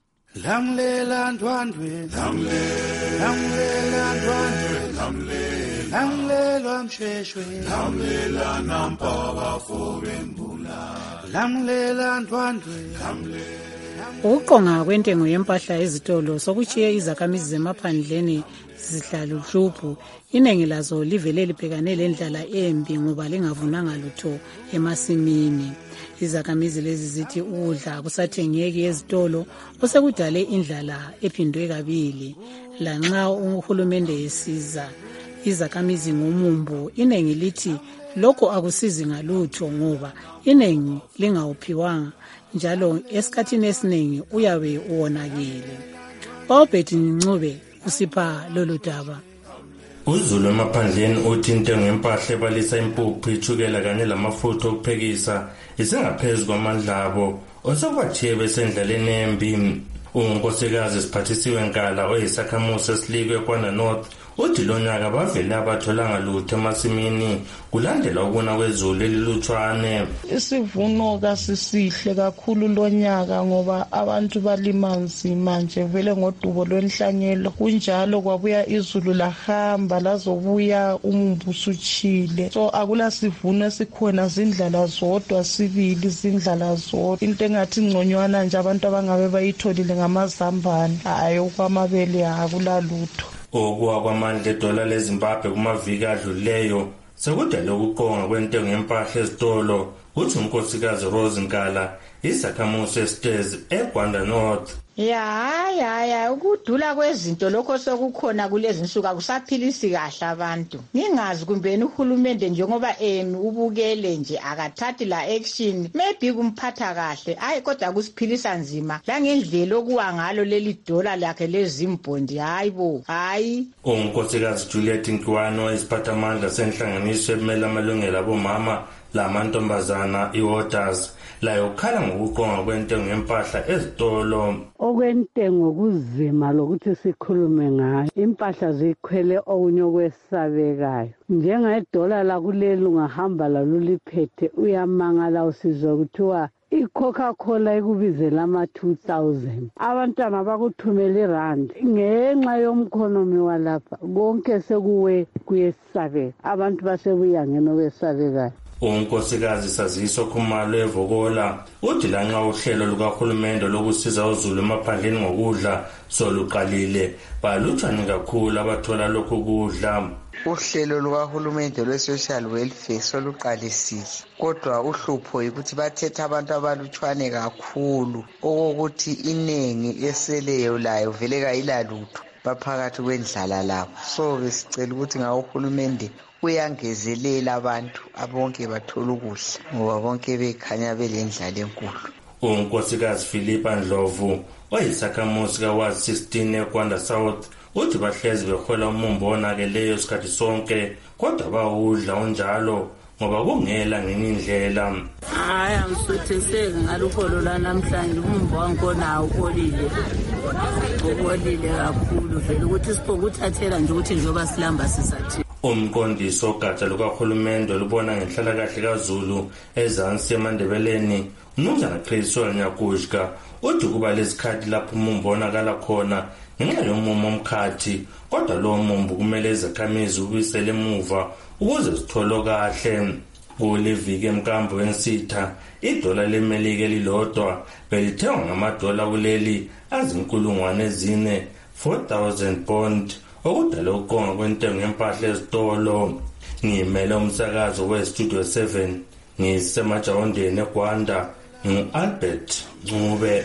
Lamlela ndwandwe lamlela lamlela ndwandwe lamlela lamlela msheshwe lamlela nampa bafobembula lamlela ndwandwe lamlela. Ukuqonga kwentengo yempahla ezitolo sokuchiye izakhamizi zemaphandleni zihlala uhluphu. Iningi lazo livele libhekane lendlala embi ngoba lingavunanga lutho emasimini. Izakhamizi lezi zithi ukudla kusathengeki ezitolo osekudale indlala ephindwe kabili. Lanxa uhulumende esiza izakhamizi ngomumbo, iningi lithi lokho akusizi ngalutho ngoba iningi lingawuphiwanga njalo esikhathini esiningi uyabe uwonakele. Obert Ncube usipha lolu daba. UZulu emaphandleni uthi intengo yempahla ebalisa impuphu, ithukela kanye lamafutha okuphekisa isingaphezu kwamandla abo osakwachiye besendlaleni embi. Unkosikazi Siphathisiwe Nkala oyisakhamuzi esilikwe kwaNda North uthi lo nyaka bavele abatholanga lutho emasimini kulandela ukuna kwezulu elilutshwane. Isivuno kasisihle kakhulu lo nyaka ngoba abantu balima nzima nje vele ngodubo lwenhlanyelo, kunjalo kwabuya izulu lahamba lazobuya umumbu usutshile, so akula sivuno esikhona, zindlala zodwa sibili, zindlala zodwa. Into engathi ngconywana nje abantu abangabe bayitholile ngamazambane, hayi okwamabele akula lutho. Okuwa kwamandla edola leZimbabwe kumaviki adlulileyo sekudale ukuqonga kwentengo yempahla ezitolo, uthi unkosikazi Rose Nkala isakhamuzi esitezi eKwaNda North. Ya ya ya ukudula kwezinto lokho sokukhona kulezi nsuku akusaphilisi kahle abantu. Ngingazi kumbeni uhulumende njengoba emi ubukele nje akathathi la action, maybe kumphatha kahle, hayi kodwa kusiphilisa nzima la ngendlela okuwa ngalo leli dola lakhe lezimbondi, hayibo hayi. Unkosikazi Juliet Nkiwano isiphathamandla senhlanganiso emela amalungelo abomama lamantombazana iWaters layo khala ngokuqonga kwentengo yempahla ezitolo. Okwentengo kuzima lokuthi sikhulume ngayo, impahla zikhwele okunye kwesabekayo, njengedola lakuleli ungahamba laluliphethe uyamangala usizwe kuthiwa iCoca-Cola ikubizela ama two thousand, abantwana bakuthumela irand ngenxa yomkhonomi walapha konke sekuwe kuyesabeka, abantu basebuya ngeno kwesabekayo. Unkosikazi Saziso Khumalo eVokola uthi lanxa uhlelo lukahulumende lokusiza uZulu emaphandleni ngokudla soluqalile baluthani kakhulu abathola lokhu kudla. Uhlelo lukahulumende lwe-social welfare soluqalisile, kodwa uhlupho yikuthi bathetha abantu abalutshwane kakhulu okokuthi inengi eseleyo layo vele kayilalutho, baphakathi kwendlala labo. So besicela ukuthi ngawo uhulumende uyangezelela abantu abonke bathola ukudla ngoba bonke bekhanya belendlala enkulu. Unkosikazi Philippa Ndlovu oyisakhamuzi kaWard sixteen eKwaNda South uthi bahlezi behola umumbo onakeleyo isikhathi sonke kodwa bawudla onjalo ngoba kungela ngenye indlela. Hayi angisuthiseki ngaluholo lanamhlanje, umumbo wankona uholile uholile kakhulu vele ukuthi sipokuthathela nje ukuthi njoba silamba sisathi. Umqondisi ogatsha lukahulumende olubona ngenhlalakahle kaZulu ezansi eMandebeleni uMnumzana Chris Nyakushka uthi kuba lesikhathi lapho umumbo onakala khona ngenxa yomumo omkhathi, kodwa lo mumbo kumele izakhamizi ubuyisele emuva ukuze zithole kahle. Kule viki emkambo ensitha idola leMelika elilodwa belithengwa ngamadola kuleli azinkulungwane ezine four thousand bond, okudala ukonga kwentengo yempahla ezitolo. Ngimele umsakazo weStudio seven ngisemajawondeni eGwanda, ngu-Albert Ncube.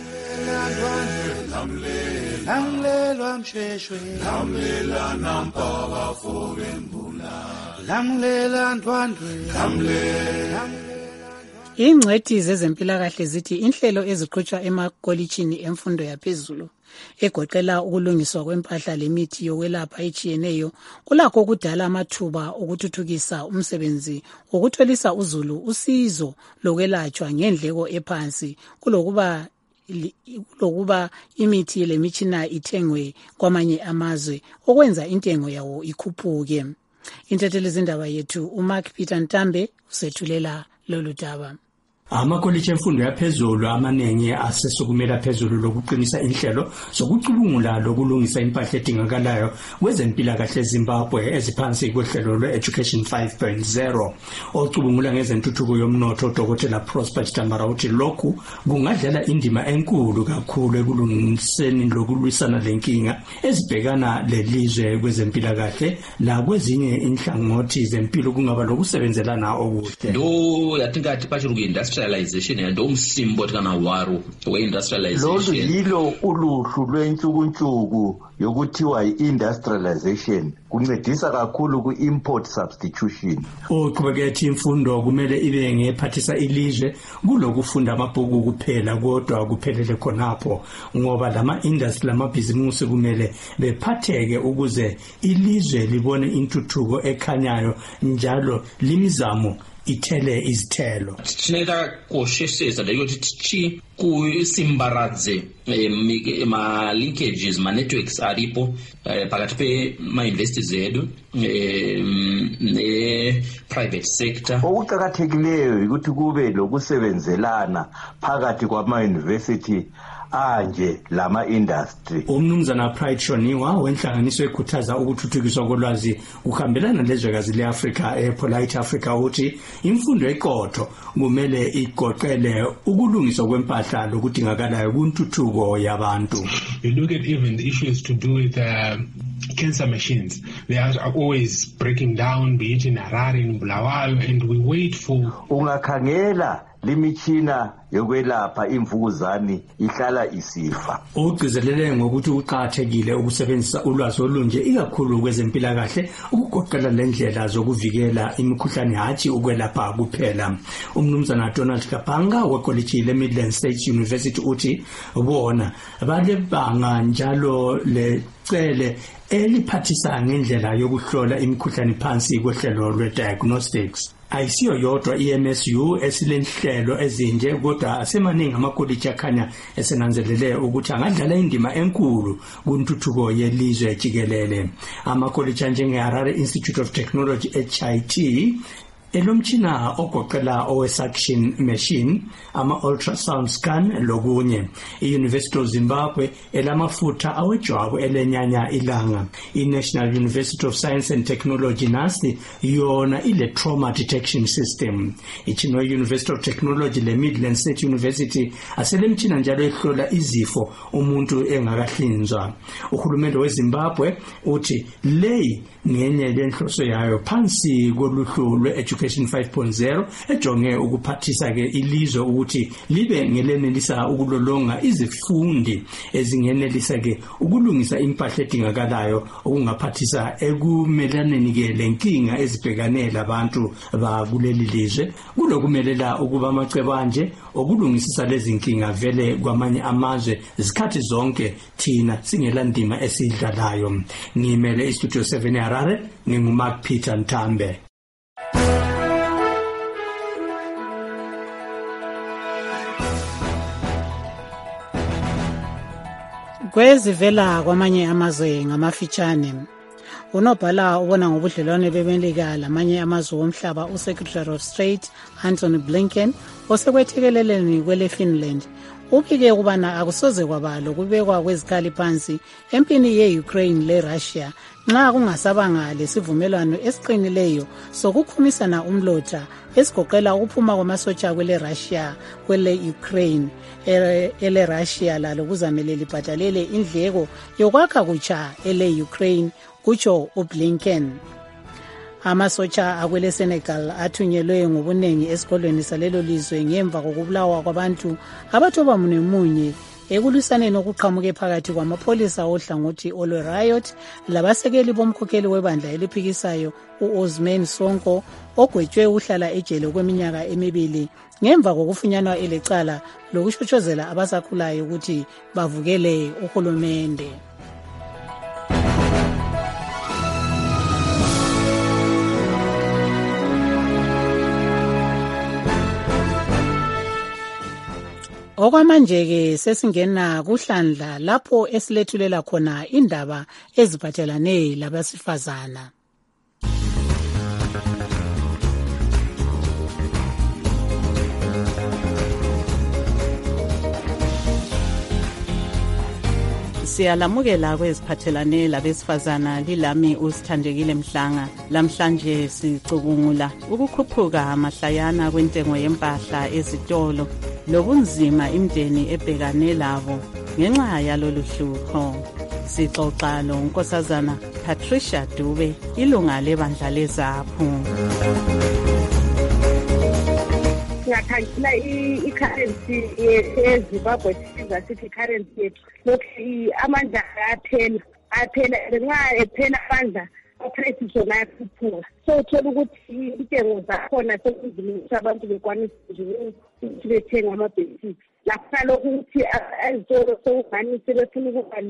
Lamlelwa msheshwe, lamlela nampaka fobembula, lamlela ndwandwe, lamlela. Ingcwethi zezempilakahle zithi inhlelo eziqhutshwa emakolitshini emfundo yaphezulu egoqela ukulungiswa kwempahla lemithi yokwelapha etshiyeneyo kulakho ukudala amathuba okuthuthukisa umsebenzi wokutholisa uZulu usizo lokwelatshwa ngendleko ephansi kulokuba lokuba imithi lemitshina ithengwe kwamanye amazwe okwenza intengo yawo ikhuphuke. Intatheli zindaba yethu uMark Peter Ntambe usethulela lolu daba. Amakolitshi emfundo yaphezulu amaningi asesukumela phezulu lokuqinisa inhlelo zokucubungula lokulungisa impahla edingakalayo kwezempilakahle eZimbabwe eziphansi kohlelo lwe-Education five point zero. Ocubungula ngezentuthuko yomnotho Dr Prosper Tambara uthi lokhu kungadlala indima enkulu kakhulu ekulungiseni lokulwisana lenkinga ezibhekana lelizwe kwezempilakahle la kwezinye inhlangothi zempilo kungaba lokusebenzelana okuhle. Do I think at Pachurugi industry industrialization and umsimbo kana waru we-industrialization. Lolu yilo uluhlu lwentshukuntshuku yokuthiwa i-industrialization kuncedisa kakhulu ku-import substitution. Uqhubeke imfundo kumele ibe ngephathisa ilizwe kulokufunda amabhuku kuphela kodwa kuphelele khonapho ngoba lama industry lamabhizimusi kumele bephatheke ukuze ilizwe libone intuthuko ekhanyayo njalo limizamo ithele izithelo. Tinoda kosheseza ndayoti tichi kusimbaradze ma linkages ma networks aripo pakati pe ma investors edu ne private sector. Okuqhakathekileyo ukuthi kube lokusebenzelana phakathi kwama university anje lama industry. Umnumzana Pride Shoniwa wenhlanganiso ekhuthaza ukuthuthukiswa kolwazi ukuhambelana lezwekazi leAfrika ePolite Africa uthi imfundo eqotho kumele igoqele ukulungiswa kwempahla lokudingakalayo kuntuthuko yabantu. You look at even the issues to do with uh, cancer machines. They are always breaking down, be it in Harare, in Bulawayo, and we wait for ungakhangela limitshina yokwelapha imvukuzane ihlala isifa. Ugcizelele ngokuthi uqhathekile ukusebenzisa ulwazi olunje ikakhulu kwezempilakahle ukugoqela lendlela zokuvikela imikhuhlane hathi ukwelapha kuphela. Umnumzana Donald Kapanga wekolleji leMidland State University uthi bona bale banga njalo le cele eliphathisa ngendlela yokuhlola imikhuhlane phansi kwehlelo lwe-diagnostics. Ayisiyo yodwa I-M S U esilenhlelo ezinje kodwa asemaningi amakolleji akhanya esenanzelele ukuthi angadlala indima enkulu kuntuthuko yelizwe jikelele. Amakolleji anjenge-Harare Institute of Technology H I T elomtshina ogoqela owe-suction machine, ama-ultrasound scan lokunye. I-University of Zimbabwe elamafutha awejwabu elenyanya ilanga. I-National University of Science and Technology nasi yona ile-trauma detection system. Ichino University of Technology le-Midland State University aselemtshina njalo ehlola izifo umuntu engakahlinzwa. Uhulumende weZimbabwe uthi leyi ngenye lenhloso yayo phansi koluhlu lwe-Education five point zero ejonge ukuphathisa ke ilizwe ukuthi libe ngelenelisa ukulolonga izifundi ezingenelisa ke ukulungisa impahla edingakalayo okungaphathisa ekumelaneni ke lenkinga ezibhekane labantu bakuleli lizwe. Kulokumelela ukuba amacebanje okulungisisa lezi nkinga vele kwamanye amazwe zikhathi zonke thina singelandima esidlalayo. Ngimele iStudio seven Harare nginguMark Peter Ntambe. Kwezivela kwamanye amazwe ngamafitshane. Unobhala ubona ngobudlelwane bemelika lamanye amazwe omhlaba uSecretary of State Anthony Blinken osekwethekeleleni kwele Finland ubike ukubana akusoze kwaba lokubekwa kwezikhali phansi empini ye-Ukraine le-Russia nxa kungasabanga lesivumelwano esiqinileyo sokukhumisana umlotha esigoqela ukuphuma kwamasotsha kwele-Russia kwele-Ukraine ele-Russia lalo kuzamele libhadalele indleko yokwakha kutsha ele-Ukraine kutsho uBlinken. Amasotsha akwele Senegal athunyelwe ngobunengi esikolweni salelo lizwe ngemva kokubulawa kwabantu abathoba munye ekulwisaneni okuqhamuke phakathi kwamapholisa ohlangothi olwe riot labasekeli bomkhokheli webandla eliphikisayo uOsman Sonko ogwetshwe uhlala ejele kweminyaka emibili ngemva kokufunyanwa elecala lokushotshozela abasakhulayo ukuthi bavukele uhulumende. Okwamanje ke sesingena kuhlandla lapho esilethulela khona indaba eziphathelane labasifazana. Siyalamukela kweziphathelane labesifazana lilami uSithandekile Mhlanga. Lamhlanje sicubungula ukukhuphuka amahlayana kwentengo yempahla ezitolo lobunzima imndeni ebhekane labo ngenxa yalolu hlupho. Sixoxa lo Nkosazana Patricia Dube ilunga lebandla leZAPHU. singakhangela i-currency yeZimbabwe siza sithi i-currency yethu lokhu amandla ayaphela ayaphela nxa ephela amandla aprice zona ayakhuphuka so uthola ukuthi intengo zakhona sekuzimisa abantu bekwanisa nje ukuthi bethenge ama-basic lapha lokhu ukuthi ezitolo sekungani sebefuna ukuba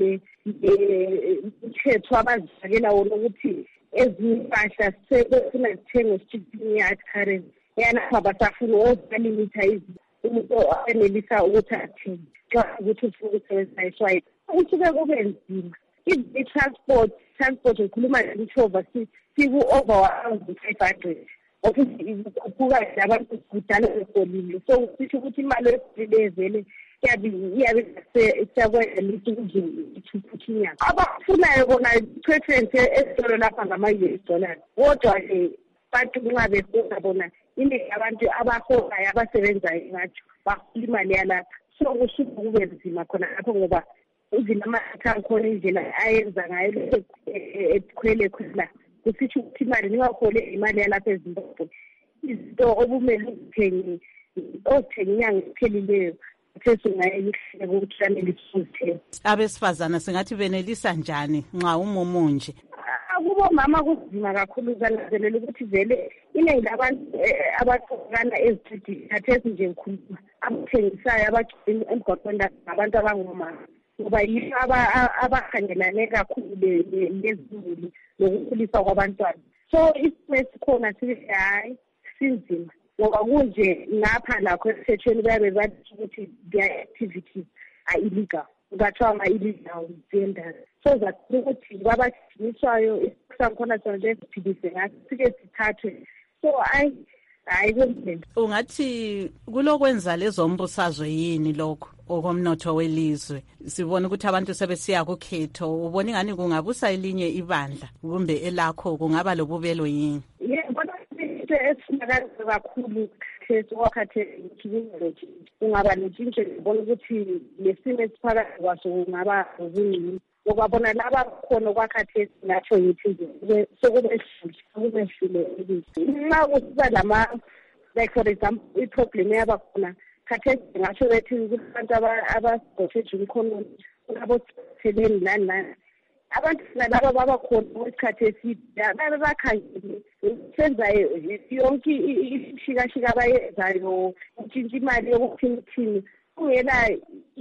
le-mthetho abazifakela wona ukuthi ezinye impahla sebefuna zithengwe street yard currency yanapha basafuna ozalimitha umuntu enelisa ukuthi athenge xa ukuthi ufuna ukusebenzisa iswipe usuke kube nzima i-transport transport ukhuluma ngitshova siku-over one thousand five hundred okuthi ikhuphuka nje abantu kudala befolile so kusho ukuthi imali esilile vele iyabe isakwenelisa ukuthi ithuthuke inyanga abafunayo bona i-preference esitolo lapha ngama-U S dollars kodwa-ke bantu nxa befuna bona iningi abantu abaholayo abasebenzayo ngathi bahola imali yalapha so kusuke kube nzima khona lapho ngoba even ama-atha akhona indlela ayenza ngayo ekhwele khwela kusitsho ukuthi imali ningahole imali yalapha eZimbabwe izinto obumele uzithenge ozithenge inyanga ephelileyo sesingayihle ukuthi fanele sizithe abesifazana singathi benelisa njani nxa umumunje kubomama kunzima kakhulu uzangazelela ukuthi vele iningi labantu abaxokana ezitidi khathesi nje ngikhuluma abathengisayo abagcina emgwaqweni ngabantu abangomama ngoba yibo abakhangelane kakhulu lezimuli nokukhuliswa kwabantwana so isimo esikhona sibe hayi sinzima ngoba kunje ngapha lakho esethweni bayabe bathi ukuthi their activities are illegal bathiwa ama-illegal vendors so zathi ukuthi babagjiniswayo sankhona sona lesiphilise ngathi sike sithathwe so ayi hayi kwendlela ungathi kulokwenza lezo mbusazwe yini lokho okomnotho welizwe sibona ukuthi abantu sebesiya kukhetho ubona ingani kungabusa elinye ibandla kumbe elakho kungaba lobubelo yini yebo into esifunakala kakhulu khetho wakhathesi ukuthi kungaba netshintsho ngibona ukuthi lesimo esiphakathi kwaso kungaba ubungqini ngokwabona laba khona kwakhathesi ngatsho ngithi nje sokubehlule sokubehlule nxa kusiba lama like for example iproblem yaba khona khathesi ngasho bethi kubantu abasigotheje umkhono abotheleni nani nani abantu nalaba babakhona kwesikhathi eside babe bakhangele senzayo yonke ishikashika abayenzayo utshintsha imali yokuthini kungela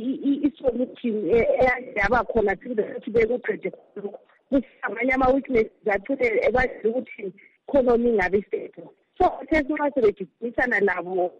isolution eyaba khona ukuthi bekuqede lokho kusamanye ama-weaknesses athule ebazile ukuthi economy ingabe istable so khathesi nxa sebedibinisana nabo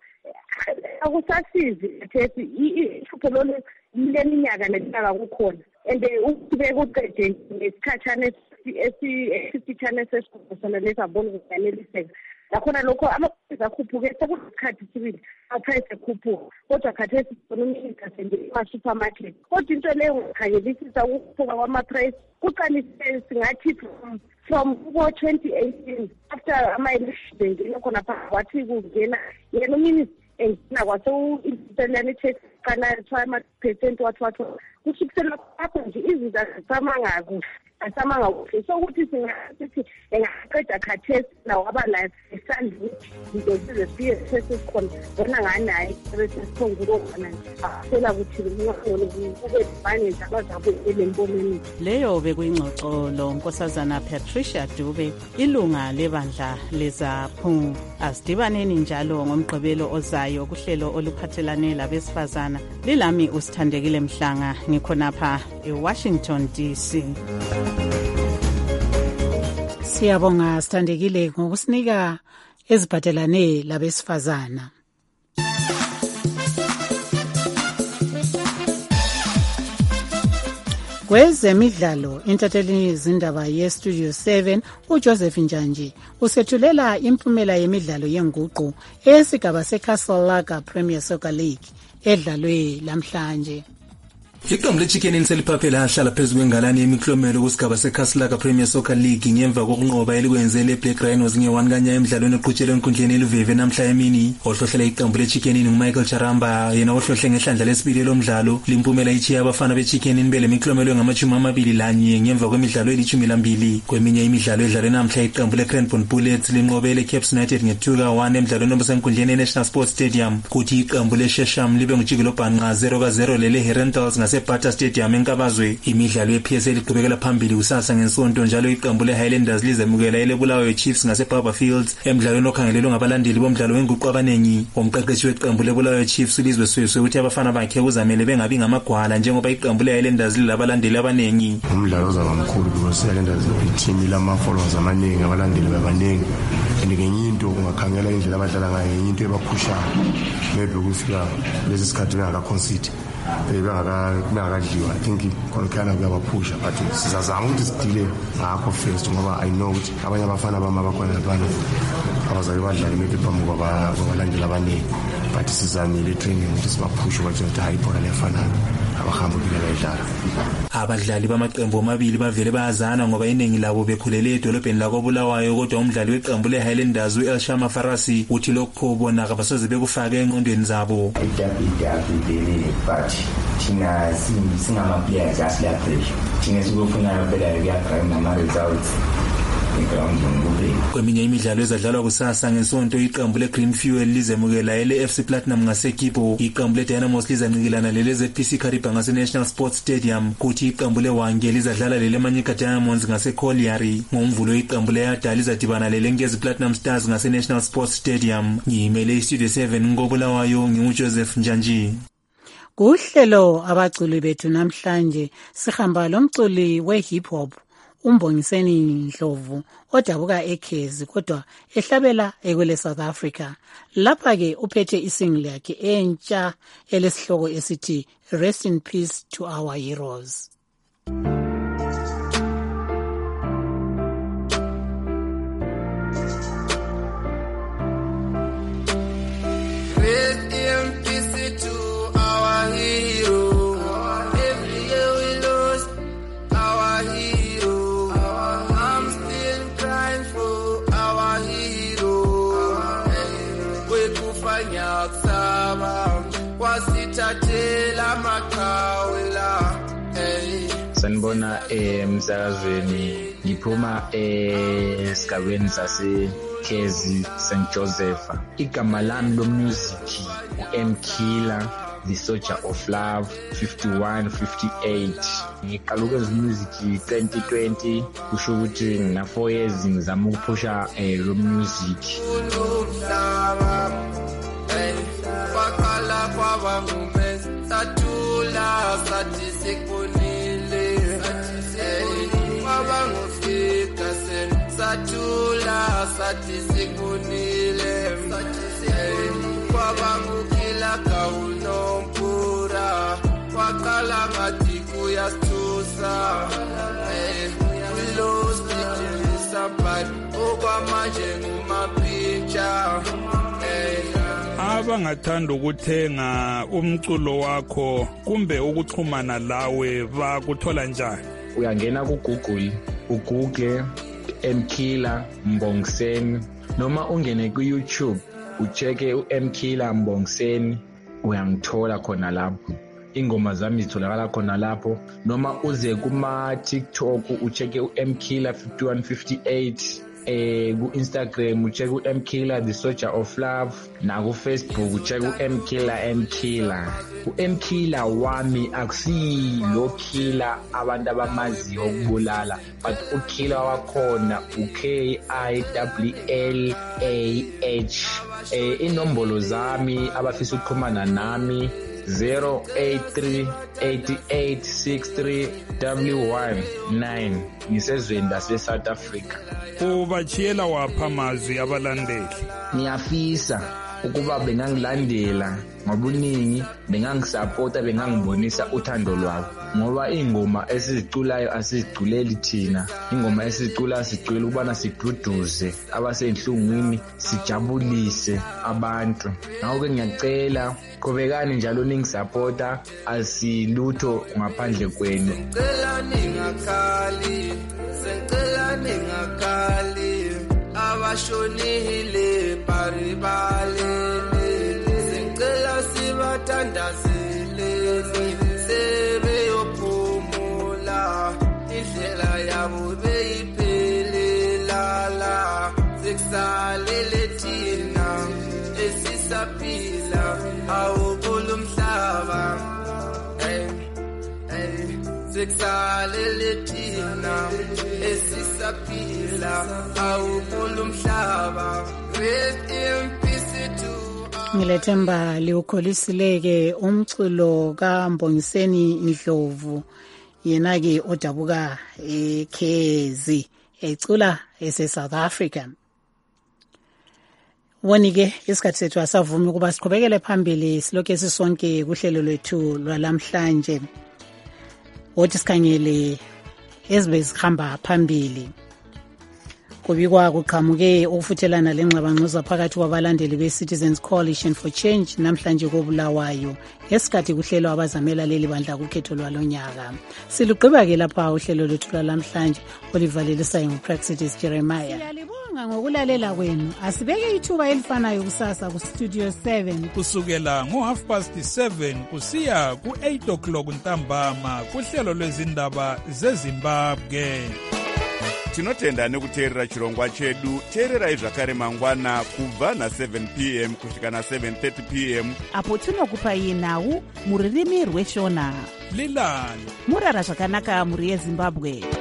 akusasizi khathesi ihlupho lolu leminyaka neminyaka kukhona and ukuthi bekuqede ngesikhatshana esifitshane sesikhulu sona lesabona ukuthi aneliseka lakhona lokho amaprice akhuphuke sekunesikhathi sibili aprice ekhuphuka kodwa khathesi sibona uminister sengema-supermarket kodwa into leyo ngikhangelisisa ukukhuphuka kwamaprice kuqalise singathi from from kubo-twenty eighteen after ama-election bengena khona phaa kwathi kungena yena uminister engina kwase-inselane i-tax qala kuthiwa ama-percent wathi wathi kusukisela lapho nje izinto azisamanga kuhle asamanga kuhle so ukuthi singasithi engaqeda khathesi nawo abanayo esandla ukuthi izinto zize siye sesikhona bona nganayo sebesesiphongulokona nje asela ukuthi kube banye nje abazabuyele embonweni leyo bekuyingxoxo lo nkosazana Patricia Dube ilunga lebandla lezaphu asidibaneni njalo ngomgqibelo ozayo kuhlelo oluphathelane labesifazana lilami usithandekile Mhlanga ngikhonapha eWashington D C. Siyabonga sithandekile ngokusinika ezibhatelane labesifazana. Kwezemidlalo intatheli izindaba ye-Studio seven uJoseph Njanji usethulela impumela yemidlalo yenguqu esigaba seCastle Lager Premier Soccer League edlalwe lamhlanje. Iqembu leChicken seliphaphela ahlala phezulu kwengalani yemiklomelo kusigaba seKaslaka Premier Soccer League ngemva kokunqoba elikwenzele eBlack Rhinos nge-one kanya emidlalweni oqhutshelwe enkundleni eluveve namhla emini. Ohlohlela iqembu leChicken nguMichael Charamba, yena ohlohle ngehlandla lesibili lomdlalo. Limpumela ichiya abafana beChicken bele miklomelo ngamachumi amabili lanye ngemva kwemidlalo elichumi lambili. Kweminye imidlalo edlalwe namhla iqembu leCranbourne Bullets linqobele iCaps United nge-two ka one emidlalweni obusenkundleni eNational Sports Stadium. Kuthi iqembu leShesham libe nguJikelo Bhanqa zero ka zero lele Herentals ngaseBata Stadium enkabazwe. Imidlalo ye-P S L iqhubekela phambili kusasa ngensonto njalo iqembu leHighlanders lizemukela eleBulawayo Chiefs ngaseBarber Fields emidlalweni okhangelelwe ngabalandeli bomdlalo wenguqu abanengi. Umqeqeshi weqembu leBulawayo Chiefs ulizwe Seswe uthi abafana bakhe uzamele bengabi ngamagwala njengoba iqembu leHighlanders lilabalandeli abanengi. Umdlalo uzaba mkhulu because iHighlanders i-team lama followers amaningi, abalandeli babaningi, and ngenye into ungakhangela indlela abadlala ngayo, ngenye into ebaphushayo maybe ukufika lesi sikhathi bengaka concede bengakadliwa. I think khona kuyabaphusha but sizazama ukuthi sidile ngakho first ngoba I know ukuthi abanye abafana bama bakhona lapha abazali badlala maybe phambi kwabalandeli abaningi, but sizamile training ukuthi sibaphushe ukuthi hayi ibhola liyafana abahamba kulela idlala. Abadlali bamaqembu amabili bavele bayazana ngoba iningi labo bekhulele edolobheni lakoBulawayo, kodwa umdlali weqembu leHighlanders uElshama Farasi uthi lokho bona abasoze bekufake engqondweni zabo. But thina singama-players asiyaphressure, thina sikufunayo phela kuyadrive nama-results. Kweminye imidlalo ezadlalwa kusasa ngensonto iqembu leGreen Fuel lizemukela ele-F C Platinum ngaseKipo. Iqembu leDynamos lizancikelana lele-Z P C Kariba ngase-National Sports Stadium. Kuthi iqembu leWange lizadlala lele-Manyika Diamonds ngase-Colliery. Ngomvulo iqembu leYada lizadibana lele-Ngezi Platinum Stars ngase-National Sports Stadium. Ngiyimele iStudio seven ngoBulawayo, nginguJoseph Njanji. Kuhlelo abaculi bethu namhlanje sihamba lomculi we-hip hop uMbongiseni Ndlovu odabuka eKhezi kodwa ehlabela ekwele South Africa. Lapha ke uphethe isingle yakhe entsha elesihloko esithi Rest in Peace to Our Heroes. Rest in peace to our heroes. Every year we lost our heroes. I'm still crying for our heroes. Wekufanya kusaba wasithathela amaqhawela. Sanibona emsakazweni, ngiphuma esigabeni sase Khezi Saint Joseph. Igama lami lomusic uMkiller, the Soldier of Love, fifty-one fifty-eight. Ngiqala ukwenza music twenty twenty, kusho ukuthi ngina four years ngizama ukuphusha lo music. Bakala kwaba ngumes satula sathi sikubonile kwaba ngufika sen satula sathi sikubonile kwaba ngukila kaunompura wakala ngathi kuyasithusa we lost it somebody okwamanje ngumapicture. Abangathanda ukuthenga umculo wakho kumbe ukuxhumana lawe bakuthola njani? Uyangena ku Google, uGoogle Mkiller Mbongiseni, noma ungene ku YouTube ucheke uMkiller Mbongiseni, uyangithola khona lapho. Ingoma zami zitholakala khona lapho, noma uze kuma TikTok ucheke uMkiller fifty-one fifty-eight. Eh ku Instagram ucheck uMkiller the Soldier of Love, na ku Facebook ucheck uMkiller Mkiller. uMkiller wami akusi lo killer abantu abamaziyo ukubulala, but ukiller wakhona uK I W L A H. Eh inombolo zami abafisa ukuxhumana nami zero eight three eight eight six three one one nine. Ngisezweni lase-South Africa. Ubachiyela wapha amazwi abalandeli? Ngiyafisa ukuba bengangilandela ngobuningi, bengangisupporta, bengangibonisa uthando lwabo, ngoba ingoma esiziculayo asiziculeli thina. Ingoma esiziculayo siculela ukubana siduduze abasenhlungwini, sijabulise abantu. Ngakho-ke ngiyacela qhubekani njalo ningisupporta, asilutho ngaphandle kwenu. Sicela ningakhali, sicela ningakhali, abashonile baribalele, sicela sibathandazele, sebeyophumula, indlela yabo beyiphelela la, sekusalele thina esisaphila awukulumhlaba. Sekusalele thina esisaphila awukulumhlaba. Rest in peace to Ngilethemba liukholisile umculo kaMbongiseni Ndlovu, yena ke odabuka eKezi ecula ese South Africa. Wonike isikhathi sethu asavumi ukuba siqhubekele phambili silokho sisonke kuhlelo lwethu lwalamhlanje. Wothi sikhangele ezibe zikhamba phambili. Kubikwa kuqhamuke ukufuthelana lengxabangxoza phakathi kwabalandeli be-Citizens Coalition for Change namhlanje koBulawayo ngesikhathi kuhlelo abazamela leli bandla kukhetho lwalonyaka. Siluqhiba-ke lapha uhlelo lwethu lwalamhlanje olivalelisayo nguPraxitis Jeremiah. Siyalibonga ngokulalela kwenu. Asibeke ithuba elifanayo kusasa kuStudio seven kusukela ngo-half past seven kusiya ku-eight o'clock ntambama kuhlelo lwezindaba zeZimbabwe. Tinotenda nekuteerera chirongwa chedu. Teererai zvakare mangwana kubva na seven p m kusvika na seven thirty p m apo tinokupai nhau muririmi rweshona. Lilani murara zvakanaka muri yeZimbabwe.